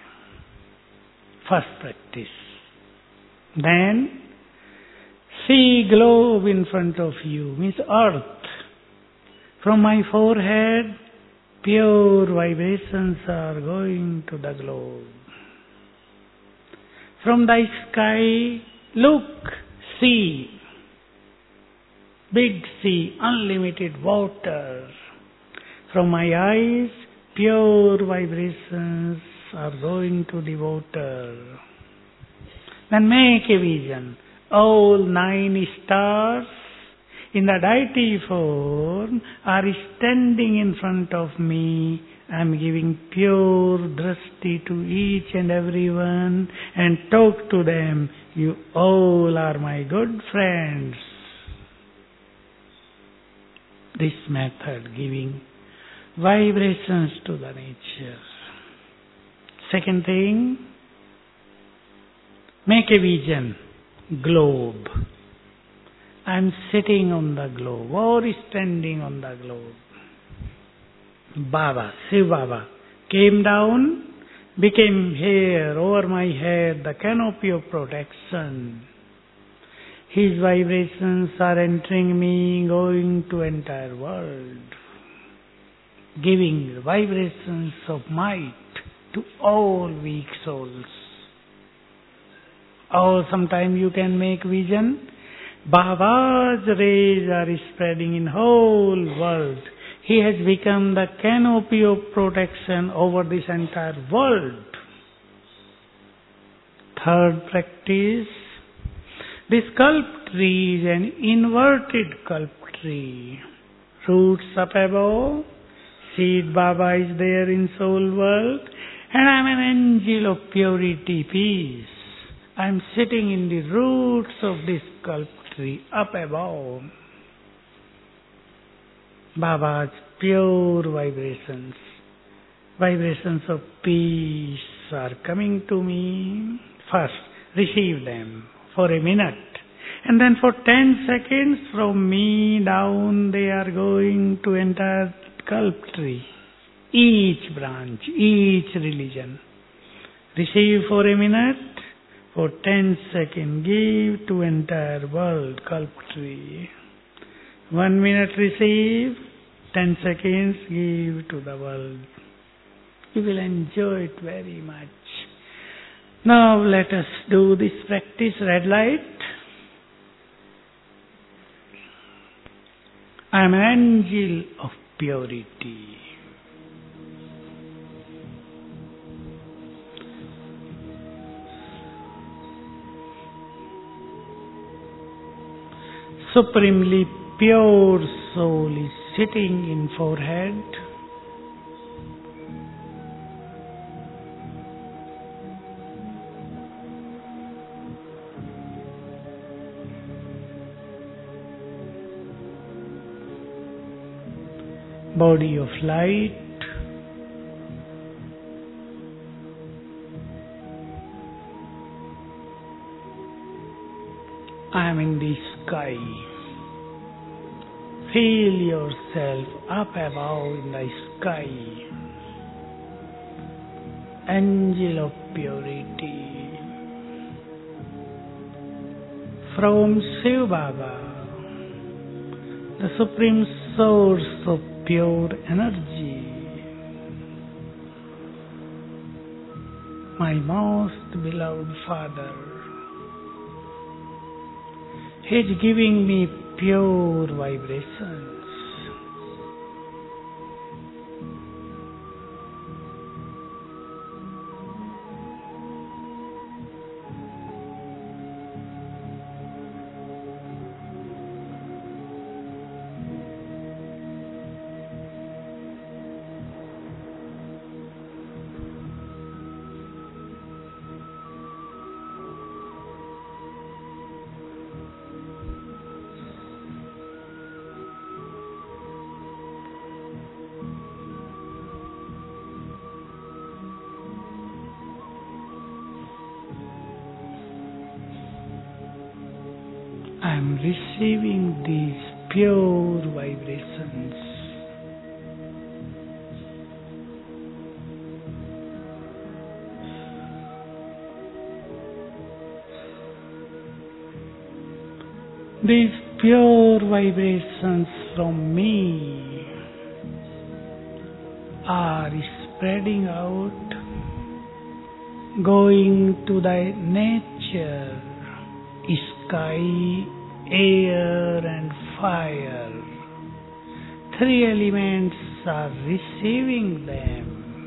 Speaker 1: First practice. Then, see globe in front of you, means earth. From my forehead, pure vibrations are going to the globe. From the sky, look, sea. Big sea, unlimited water. From my eyes, pure vibrations are going to the water. Then make a vision. All nine stars in the deity form are standing in front of me. I am giving pure drashti to each and every one and talk to them. You all are my good friends. This method, giving vibrations to the nature. Second thing, make a vision, globe. I am sitting on the globe or standing on the globe. Baba, Shiv Baba, came down, became hair over my head, the canopy of protection. His vibrations are entering me, going to entire world, giving vibrations of might to all weak souls. Or sometime you can make vision, Baba's rays are spreading in whole world. He has become the canopy of protection over this entire world. Third practice, this culp tree is an inverted culp tree. Roots up above, seed Baba is there in soul world, and I am an angel of purity, peace. I am sitting in the roots of this culp tree up above. Baba's pure vibrations, vibrations of peace are coming to me. First, receive them for a minute. And then for ten seconds from me down they are going to enter culp tree. Each branch, each religion. Receive for a minute. For ten seconds give to entire world culp tree. One minute receive, ten seconds give to the world. You will enjoy it very much. Now let us do this practice, red light. I am an angel of purity. Supremely pure soul is sitting in forehead. Body of light. I am in the sky. Feel yourself up above in the sky. Angel of purity. From Shiv Baba, the supreme source of pure energy. My most beloved Father, He is giving me pure vibrations. I am receiving these pure vibrations. These pure vibrations from me are spreading out, going to the nature, sky, air and fire. Three elements are receiving them.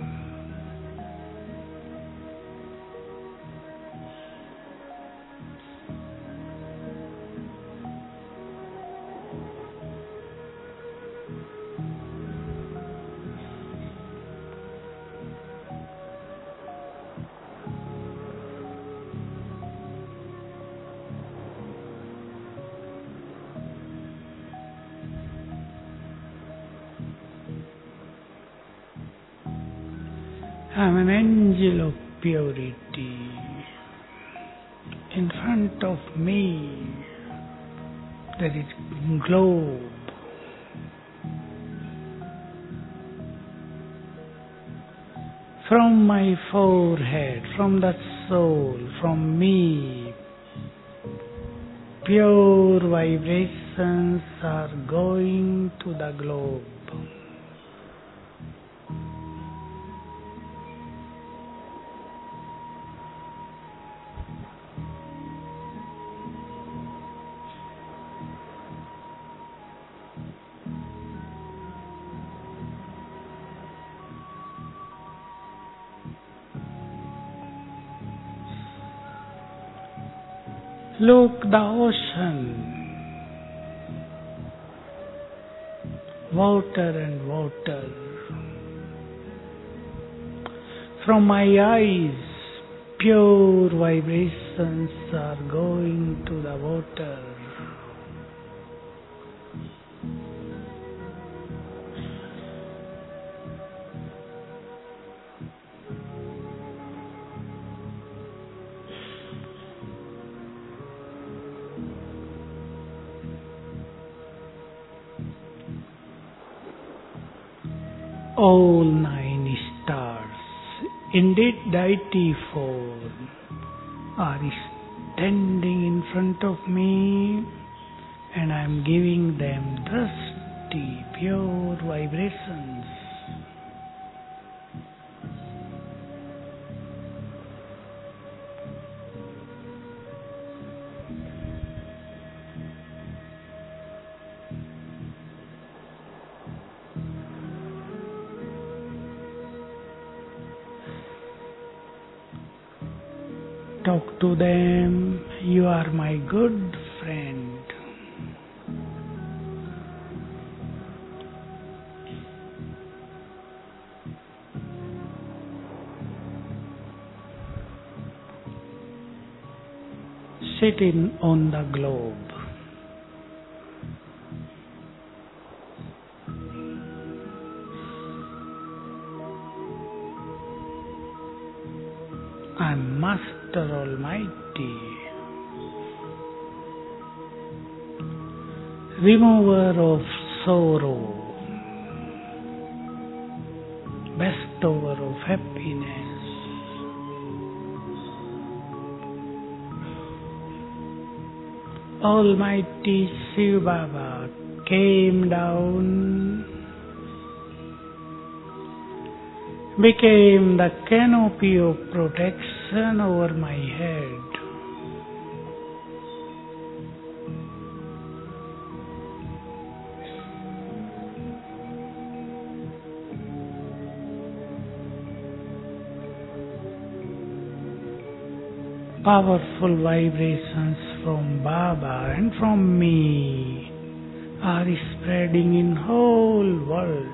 Speaker 1: I am an angel of purity. In front of me there is globe. From my forehead, from the soul, from me, pure vibrations are going to the globe. Look, the ocean, water and water. From my eyes, pure vibrations are going to the water. All nine stars, indeed deity form, are standing in front of me, and I am giving them dusty, pure vibrations. Talk to them, you are my good friend. Sitting on the globe. I am Master Almighty, remover of sorrow, bestower of happiness. Almighty Shiv Baba came down, became the canopy of protection over my head. Powerful vibrations from Baba and from me are spreading in whole world.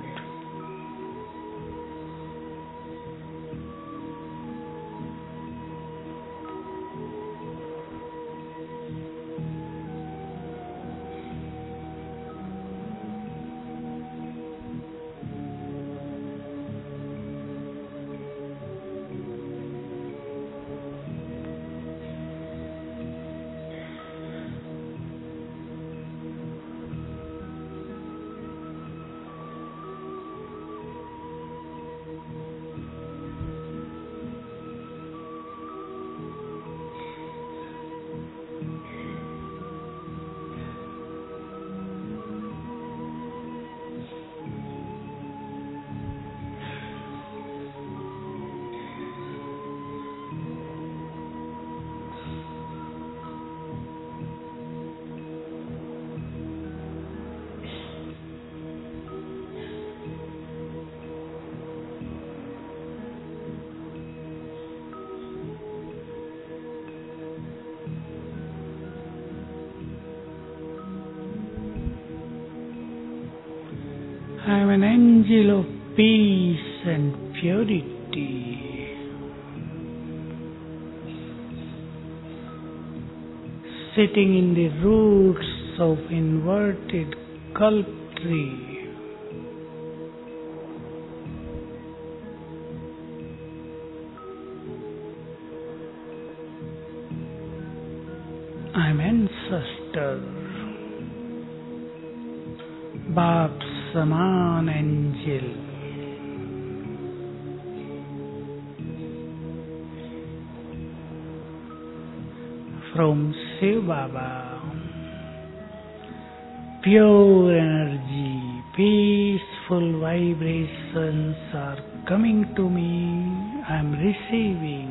Speaker 1: I am an angel of peace and purity, sitting in the roots of inverted culp tree. I am ancestor, Baap Saman angel, from Shiv Baba. Pure energy, peaceful vibrations are coming to me. I am receiving.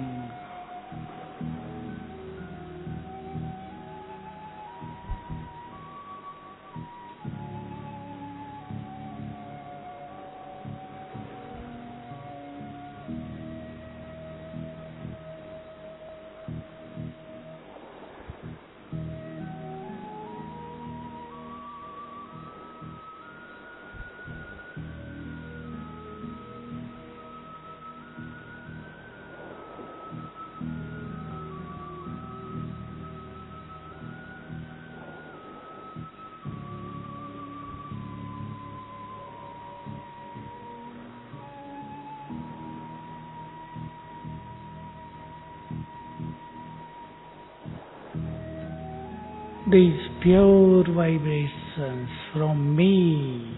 Speaker 1: These pure vibrations from me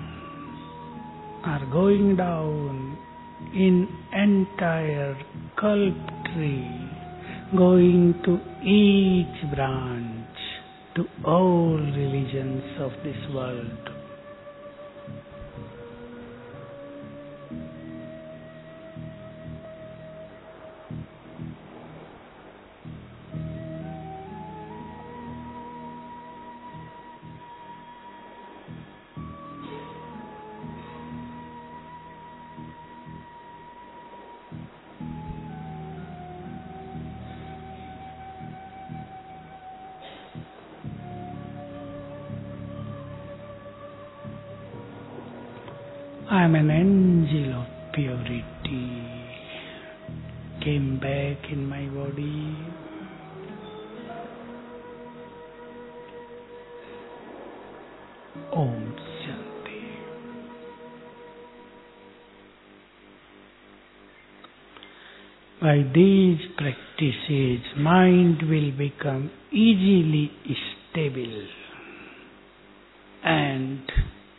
Speaker 1: are going down in entire culp tree, going to each branch, to all religions of this world. I am an angel of purity, came back in my body. Om Shanti. By these practices, mind will become easily stable and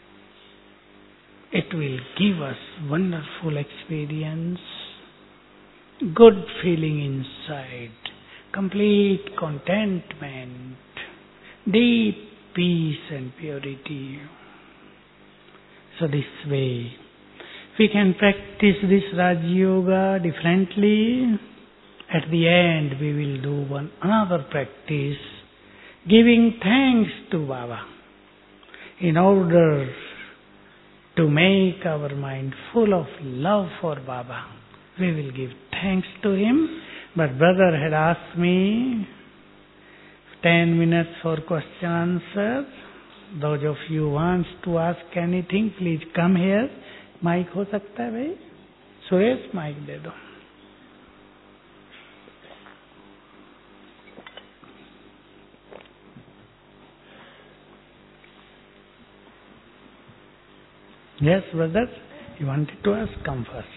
Speaker 1: taste will give us wonderful experience, good feeling inside, complete contentment, deep peace and purity. So this way, we can practice this Raj Yoga differently. At the end, we will do one another practice, giving thanks to Baba, in order to make our mind full of love for Baba. We will give thanks to him. But brother had asked me ten minutes for question answer. Those of you who want to ask anything, please come here. Mike हो सकता है भाई? Suresh mic दे दो. Yes, brother, you wanted to ask? Come first.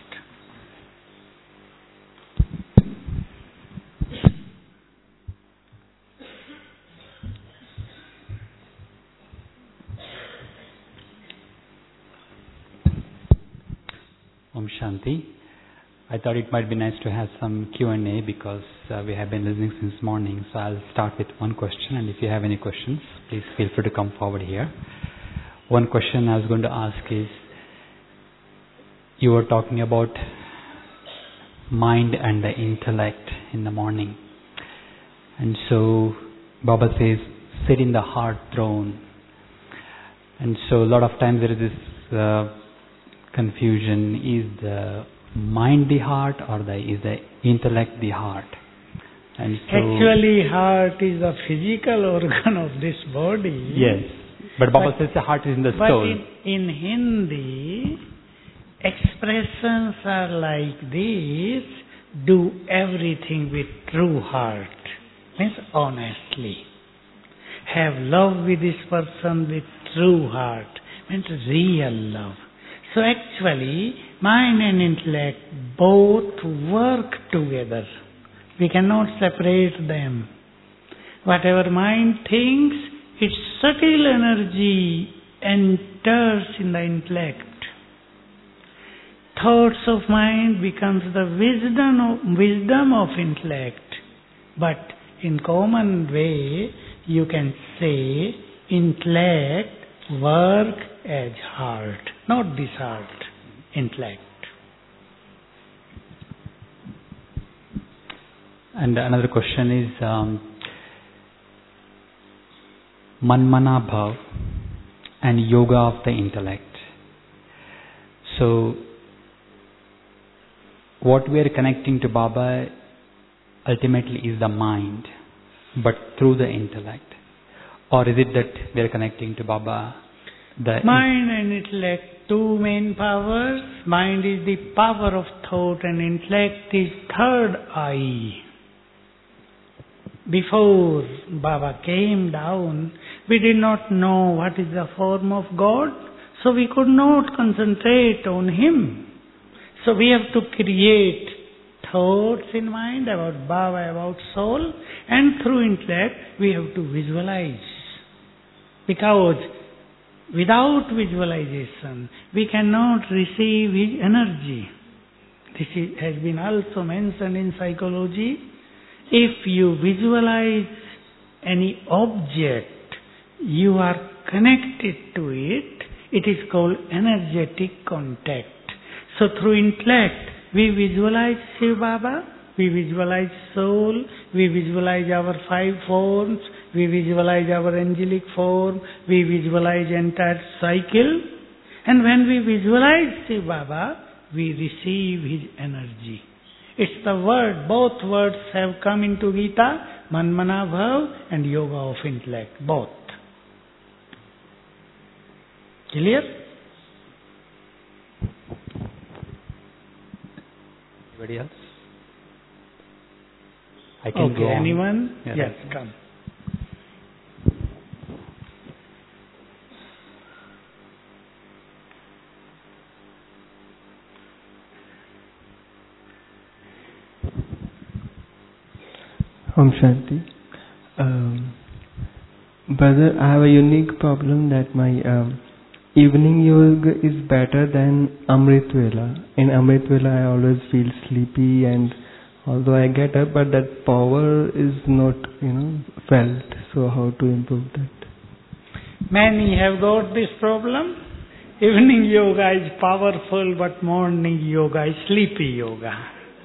Speaker 4: Om Shanti. I thought it might be nice to have some Q and A because uh, we have been listening since morning. So I'll start with one question, and if you have any questions, please feel free to come forward here. One question I was going to ask is, you were talking about mind and the intellect in the morning. And so Baba says, sit in the heart throne. And so a lot of times there is this uh, confusion, is the mind the heart or the, is the intellect the heart? And so,
Speaker 1: actually heart is the physical organ of this body.
Speaker 4: Yes, but Baba but, says the heart is in the
Speaker 1: but
Speaker 4: soul.
Speaker 1: But in, in Hindi, expressions are like this: do everything with true heart, means honestly. Have love with this person with true heart, means real love. So actually, mind and intellect both work together. We cannot separate them. Whatever mind thinks, its subtle energy enters in the intellect. Thoughts of mind becomes the wisdom of, wisdom of intellect. But in common way, you can say intellect work as heart, not this heart, intellect.
Speaker 4: And another question is um, Manmana Bhav and Yoga of the intellect. So what we are connecting to Baba ultimately is the mind, but through the intellect. Or is it that we are connecting to Baba? The
Speaker 1: mind and intellect, two main powers. Mind is the power of thought and intellect is third eye. Before Baba came down, we did not know what is the form of God, so we could not concentrate on Him. So we have to create thoughts in mind about Baba, about soul, and through intellect we have to visualize. Because without visualization, we cannot receive His energy. This is, has been also mentioned in psychology. If you visualize any object, you are connected to it. It is called energetic contact. So through intellect, we visualize Shiv Baba, we visualize soul, we visualize our five forms, we visualize our angelic form, we visualize entire cycle. And when we visualize Shiv Baba, we receive His energy. It's the word, both words have come into Gita, Manmana Bhav and Yoga of intellect, both. Clear?
Speaker 4: Anybody else? I can
Speaker 1: okay,
Speaker 4: go on.
Speaker 1: Anyone?
Speaker 4: Yeah,
Speaker 1: yes, come.
Speaker 5: Om Shanti. Um, brother, I have a unique problem that my um, evening yoga is better than Amrit Vela. In Amrit Vela I always feel sleepy, and although I get up, but that power is not, you know, felt. So how to improve that?
Speaker 1: Many have got this problem. Evening yoga is powerful, but morning yoga is sleepy yoga.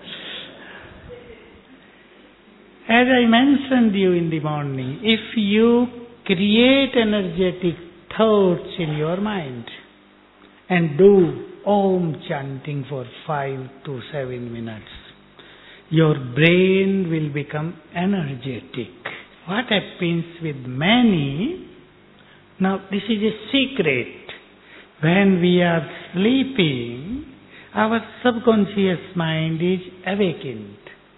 Speaker 1: As I mentioned you in the morning, if you create energetic thoughts in your mind and do Om chanting for five to seven minutes, your brain will become energetic. What happens with many, now this is a secret. When we are sleeping, our subconscious mind is awakened.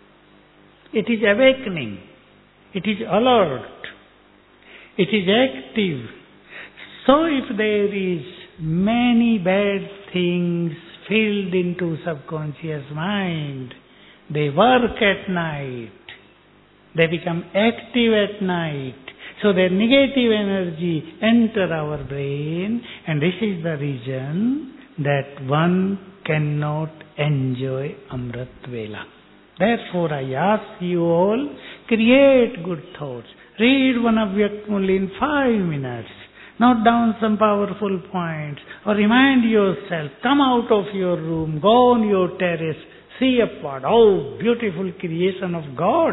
Speaker 1: It is awakening. It is alert. It is active. So if there is many bad things filled into subconscious mind, they work at night. They become active at night. So their negative energy enter our brain, and this is the reason that one cannot enjoy Amrit Vela. Therefore I ask you all, create good thoughts. Read one Avyaktamuli in five minutes. Note down some powerful points. Or remind yourself, come out of your room, go on your terrace, see upward. Oh, beautiful creation of God.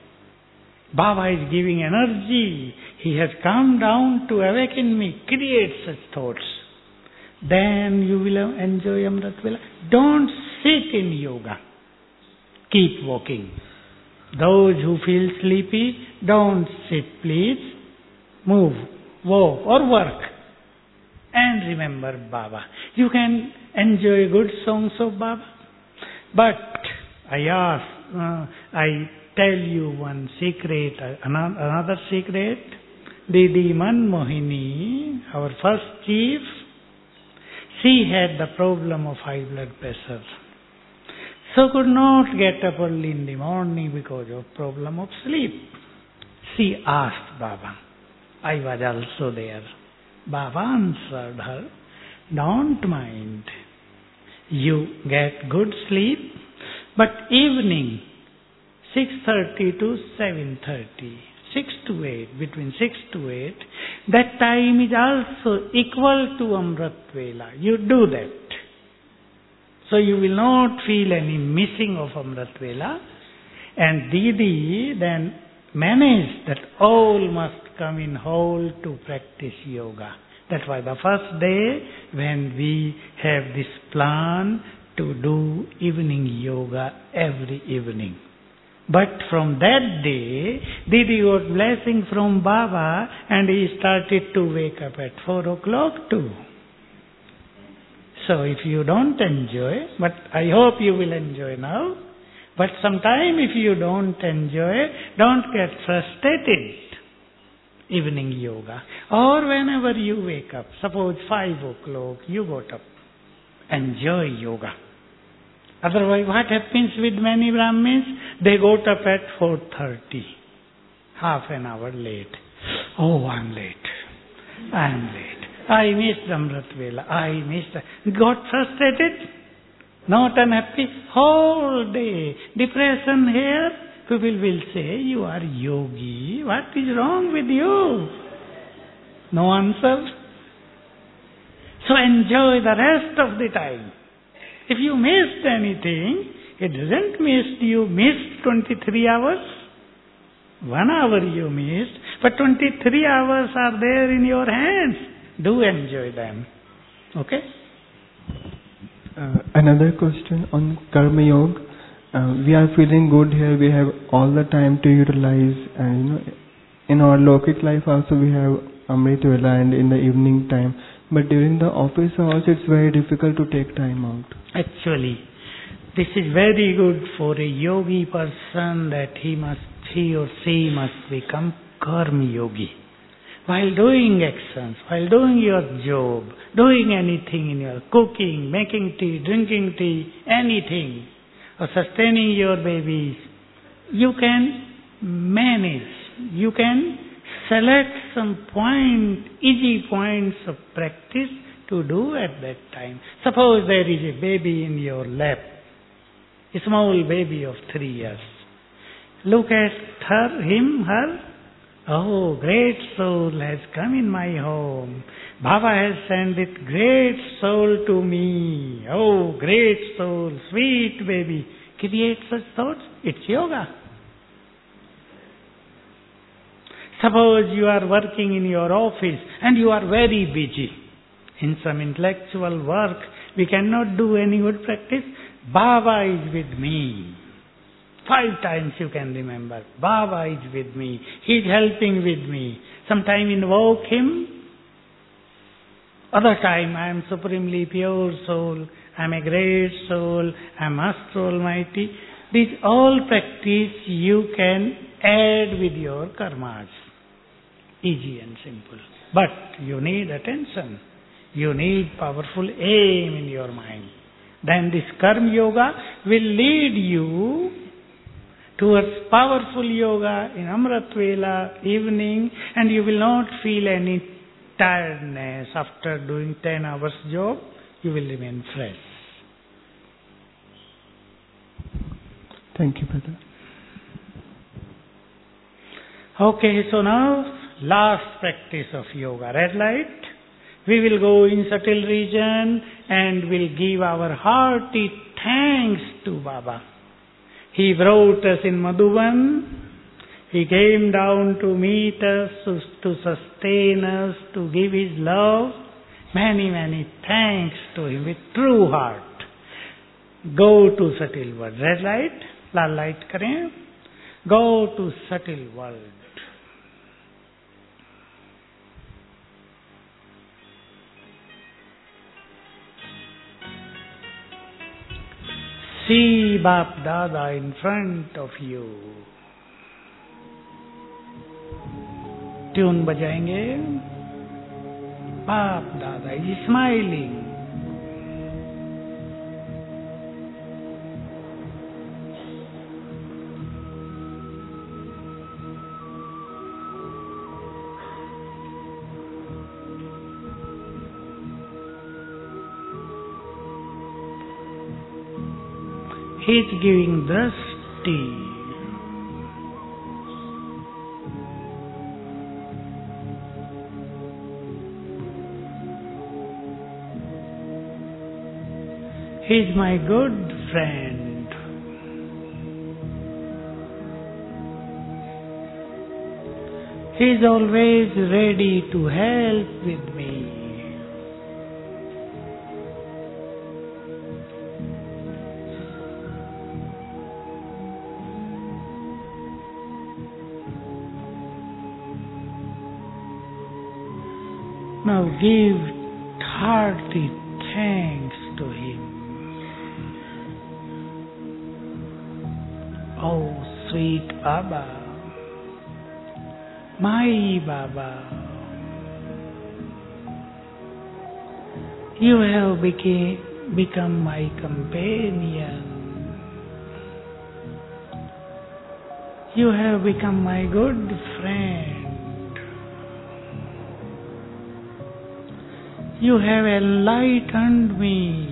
Speaker 1: Baba is giving energy. He has come down to awaken me. Create such thoughts. Then you will enjoy Amrit Vela. Don't sit in yoga. Keep walking. Those who feel sleepy, don't sit, please. Move, walk or work. And remember Baba. You can enjoy good songs of Baba. But I ask, uh, I tell you one secret, another secret. Didi Manmohini, our first chief, she had the problem of high blood pressure. So could not get up early in the morning because of problem of sleep. She asked Baba. I was also there. Baba answered her, don't mind. You get good sleep, but evening, six thirty to seven thirty, six to eight, between six to eight, that time is also equal to Amrit Vela. You do that. So you will not feel any missing of Amrit Vela. And Didi then managed that all must come in whole to practice yoga. That was the first day when we have this plan to do evening yoga every evening. But from that day, Didi got blessing from Baba and he started to wake up at four o'clock too. So if you don't enjoy, but I hope you will enjoy now, but sometime if you don't enjoy, don't get frustrated. Evening yoga. Or whenever you wake up, suppose five o'clock, you got up. Enjoy yoga. Otherwise, what happens with many Brahmins? They got up at four thirty, half an hour late. Oh, I'm late. I'm late. I missed Amrit Vela. I missed. Got frustrated? Not unhappy? Whole day. Depression here? People will say, you are yogi. What is wrong with you? No answer? So enjoy the rest of the time. If you missed anything, it doesn't miss you missed twenty-three hours. One hour you missed, but twenty-three hours are there in your hands. Do enjoy them. Okay?
Speaker 5: Uh, another question on Karma Yoga. Uh, we are feeling good here. We have all the time to utilize, and you know, in our Lokik life also we have Amrit Vela and in the evening time. But during the office hours, it's very difficult to take time out.
Speaker 1: Actually, this is very good for a yogi person that he must, he or she must become Karma Yogi. While doing actions, while doing your job, doing anything in your cooking, making tea, drinking tea, anything, or sustaining your babies, you can manage, you can select some point, easy points of practice to do at that time. Suppose there is a baby in your lap, a small baby of three years. Look at her, him, her. Oh, great soul has come in my home. Baba has sent it great soul to me. Oh, great soul, sweet baby. Create such thoughts. It's yoga. Suppose you are working in your office and you are very busy in some intellectual work. We cannot do any good practice. Baba is with me. Five times you can remember. Baba is with me. He is helping with me. Sometime invoke him. Other time I am supremely pure soul. I am a great soul. I am Master Almighty. These all practice you can add with your karmas. Easy and simple. But you need attention. You need powerful aim in your mind. Then this Karma Yoga will lead you towards powerful yoga in Amrit Vela, evening, and you will not feel any tiredness after doing ten hours job. You will remain fresh.
Speaker 5: Thank you, brother.
Speaker 1: Okay, so now last practice of yoga, red light. We will go in subtle region and will give our hearty thanks to Baba. He brought us in Madhuban. He came down to meet us, to sustain us, to give His love. Many, many thanks to Him with true heart. Go to subtle world. Red light, lal light kare. Go to subtle world. See Bap Dada in front of you. Tune बजाएंगे. Bap Dada is smiling. He is giving drishti. He is my good friend. He is always ready to help with me. Now give hearty thanks to Him. Oh, sweet Baba, my Baba, you have became, become my companion. You have become my good friend. You have enlightened me.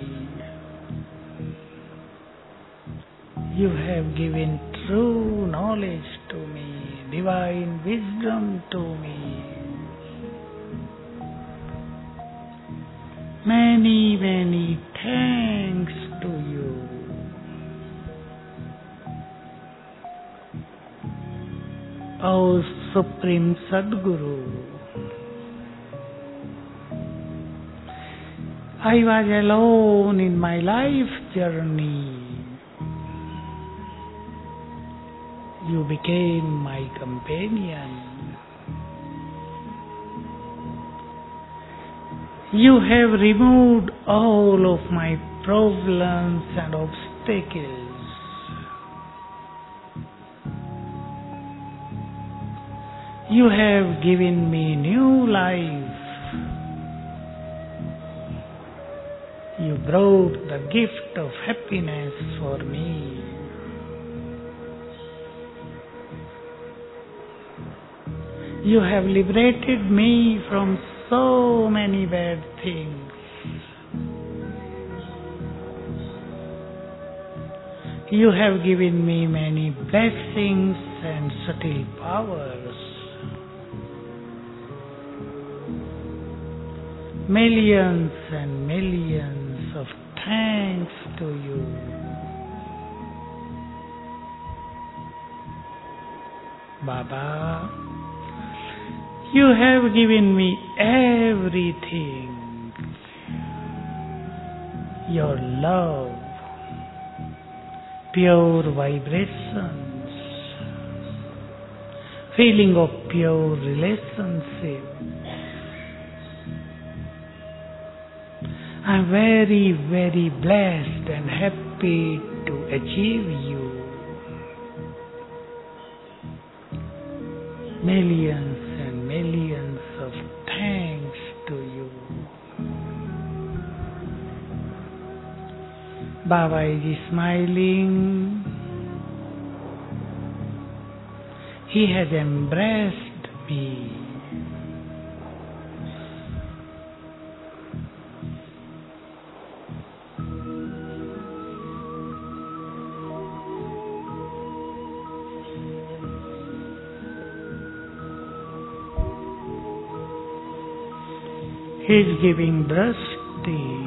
Speaker 1: You have given true knowledge to me, divine wisdom to me. Many, many thanks to you. O Supreme Sadguru, I was alone in my life journey. You became my companion. You have removed all of my problems and obstacles. You have given me new life. You brought the gift of happiness for me. You have liberated me from so many bad things. You have given me many blessings and subtle powers. Millions and millions of thanks to you. Baba, you have given me everything. Your love, pure vibrations, feeling of pure relationship. I'm very, very blessed and happy to achieve you. Millions and millions of thanks to you. Baba is smiling. He has embraced me. He is giving drashti.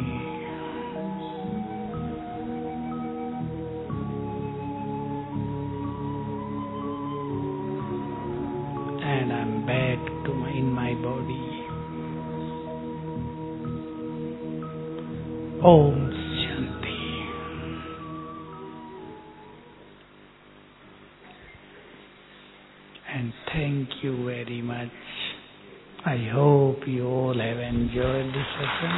Speaker 1: And I'm back to my, in my body. Om Shanti. And thank you very much. I hope you all have enjoyed this session.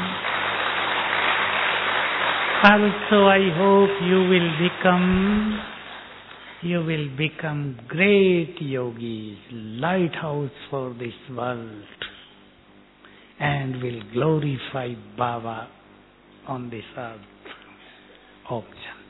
Speaker 1: Also, I hope you will become, you will become great yogis, lighthouse for this world, and will glorify Baba on this earth. Om Shanti.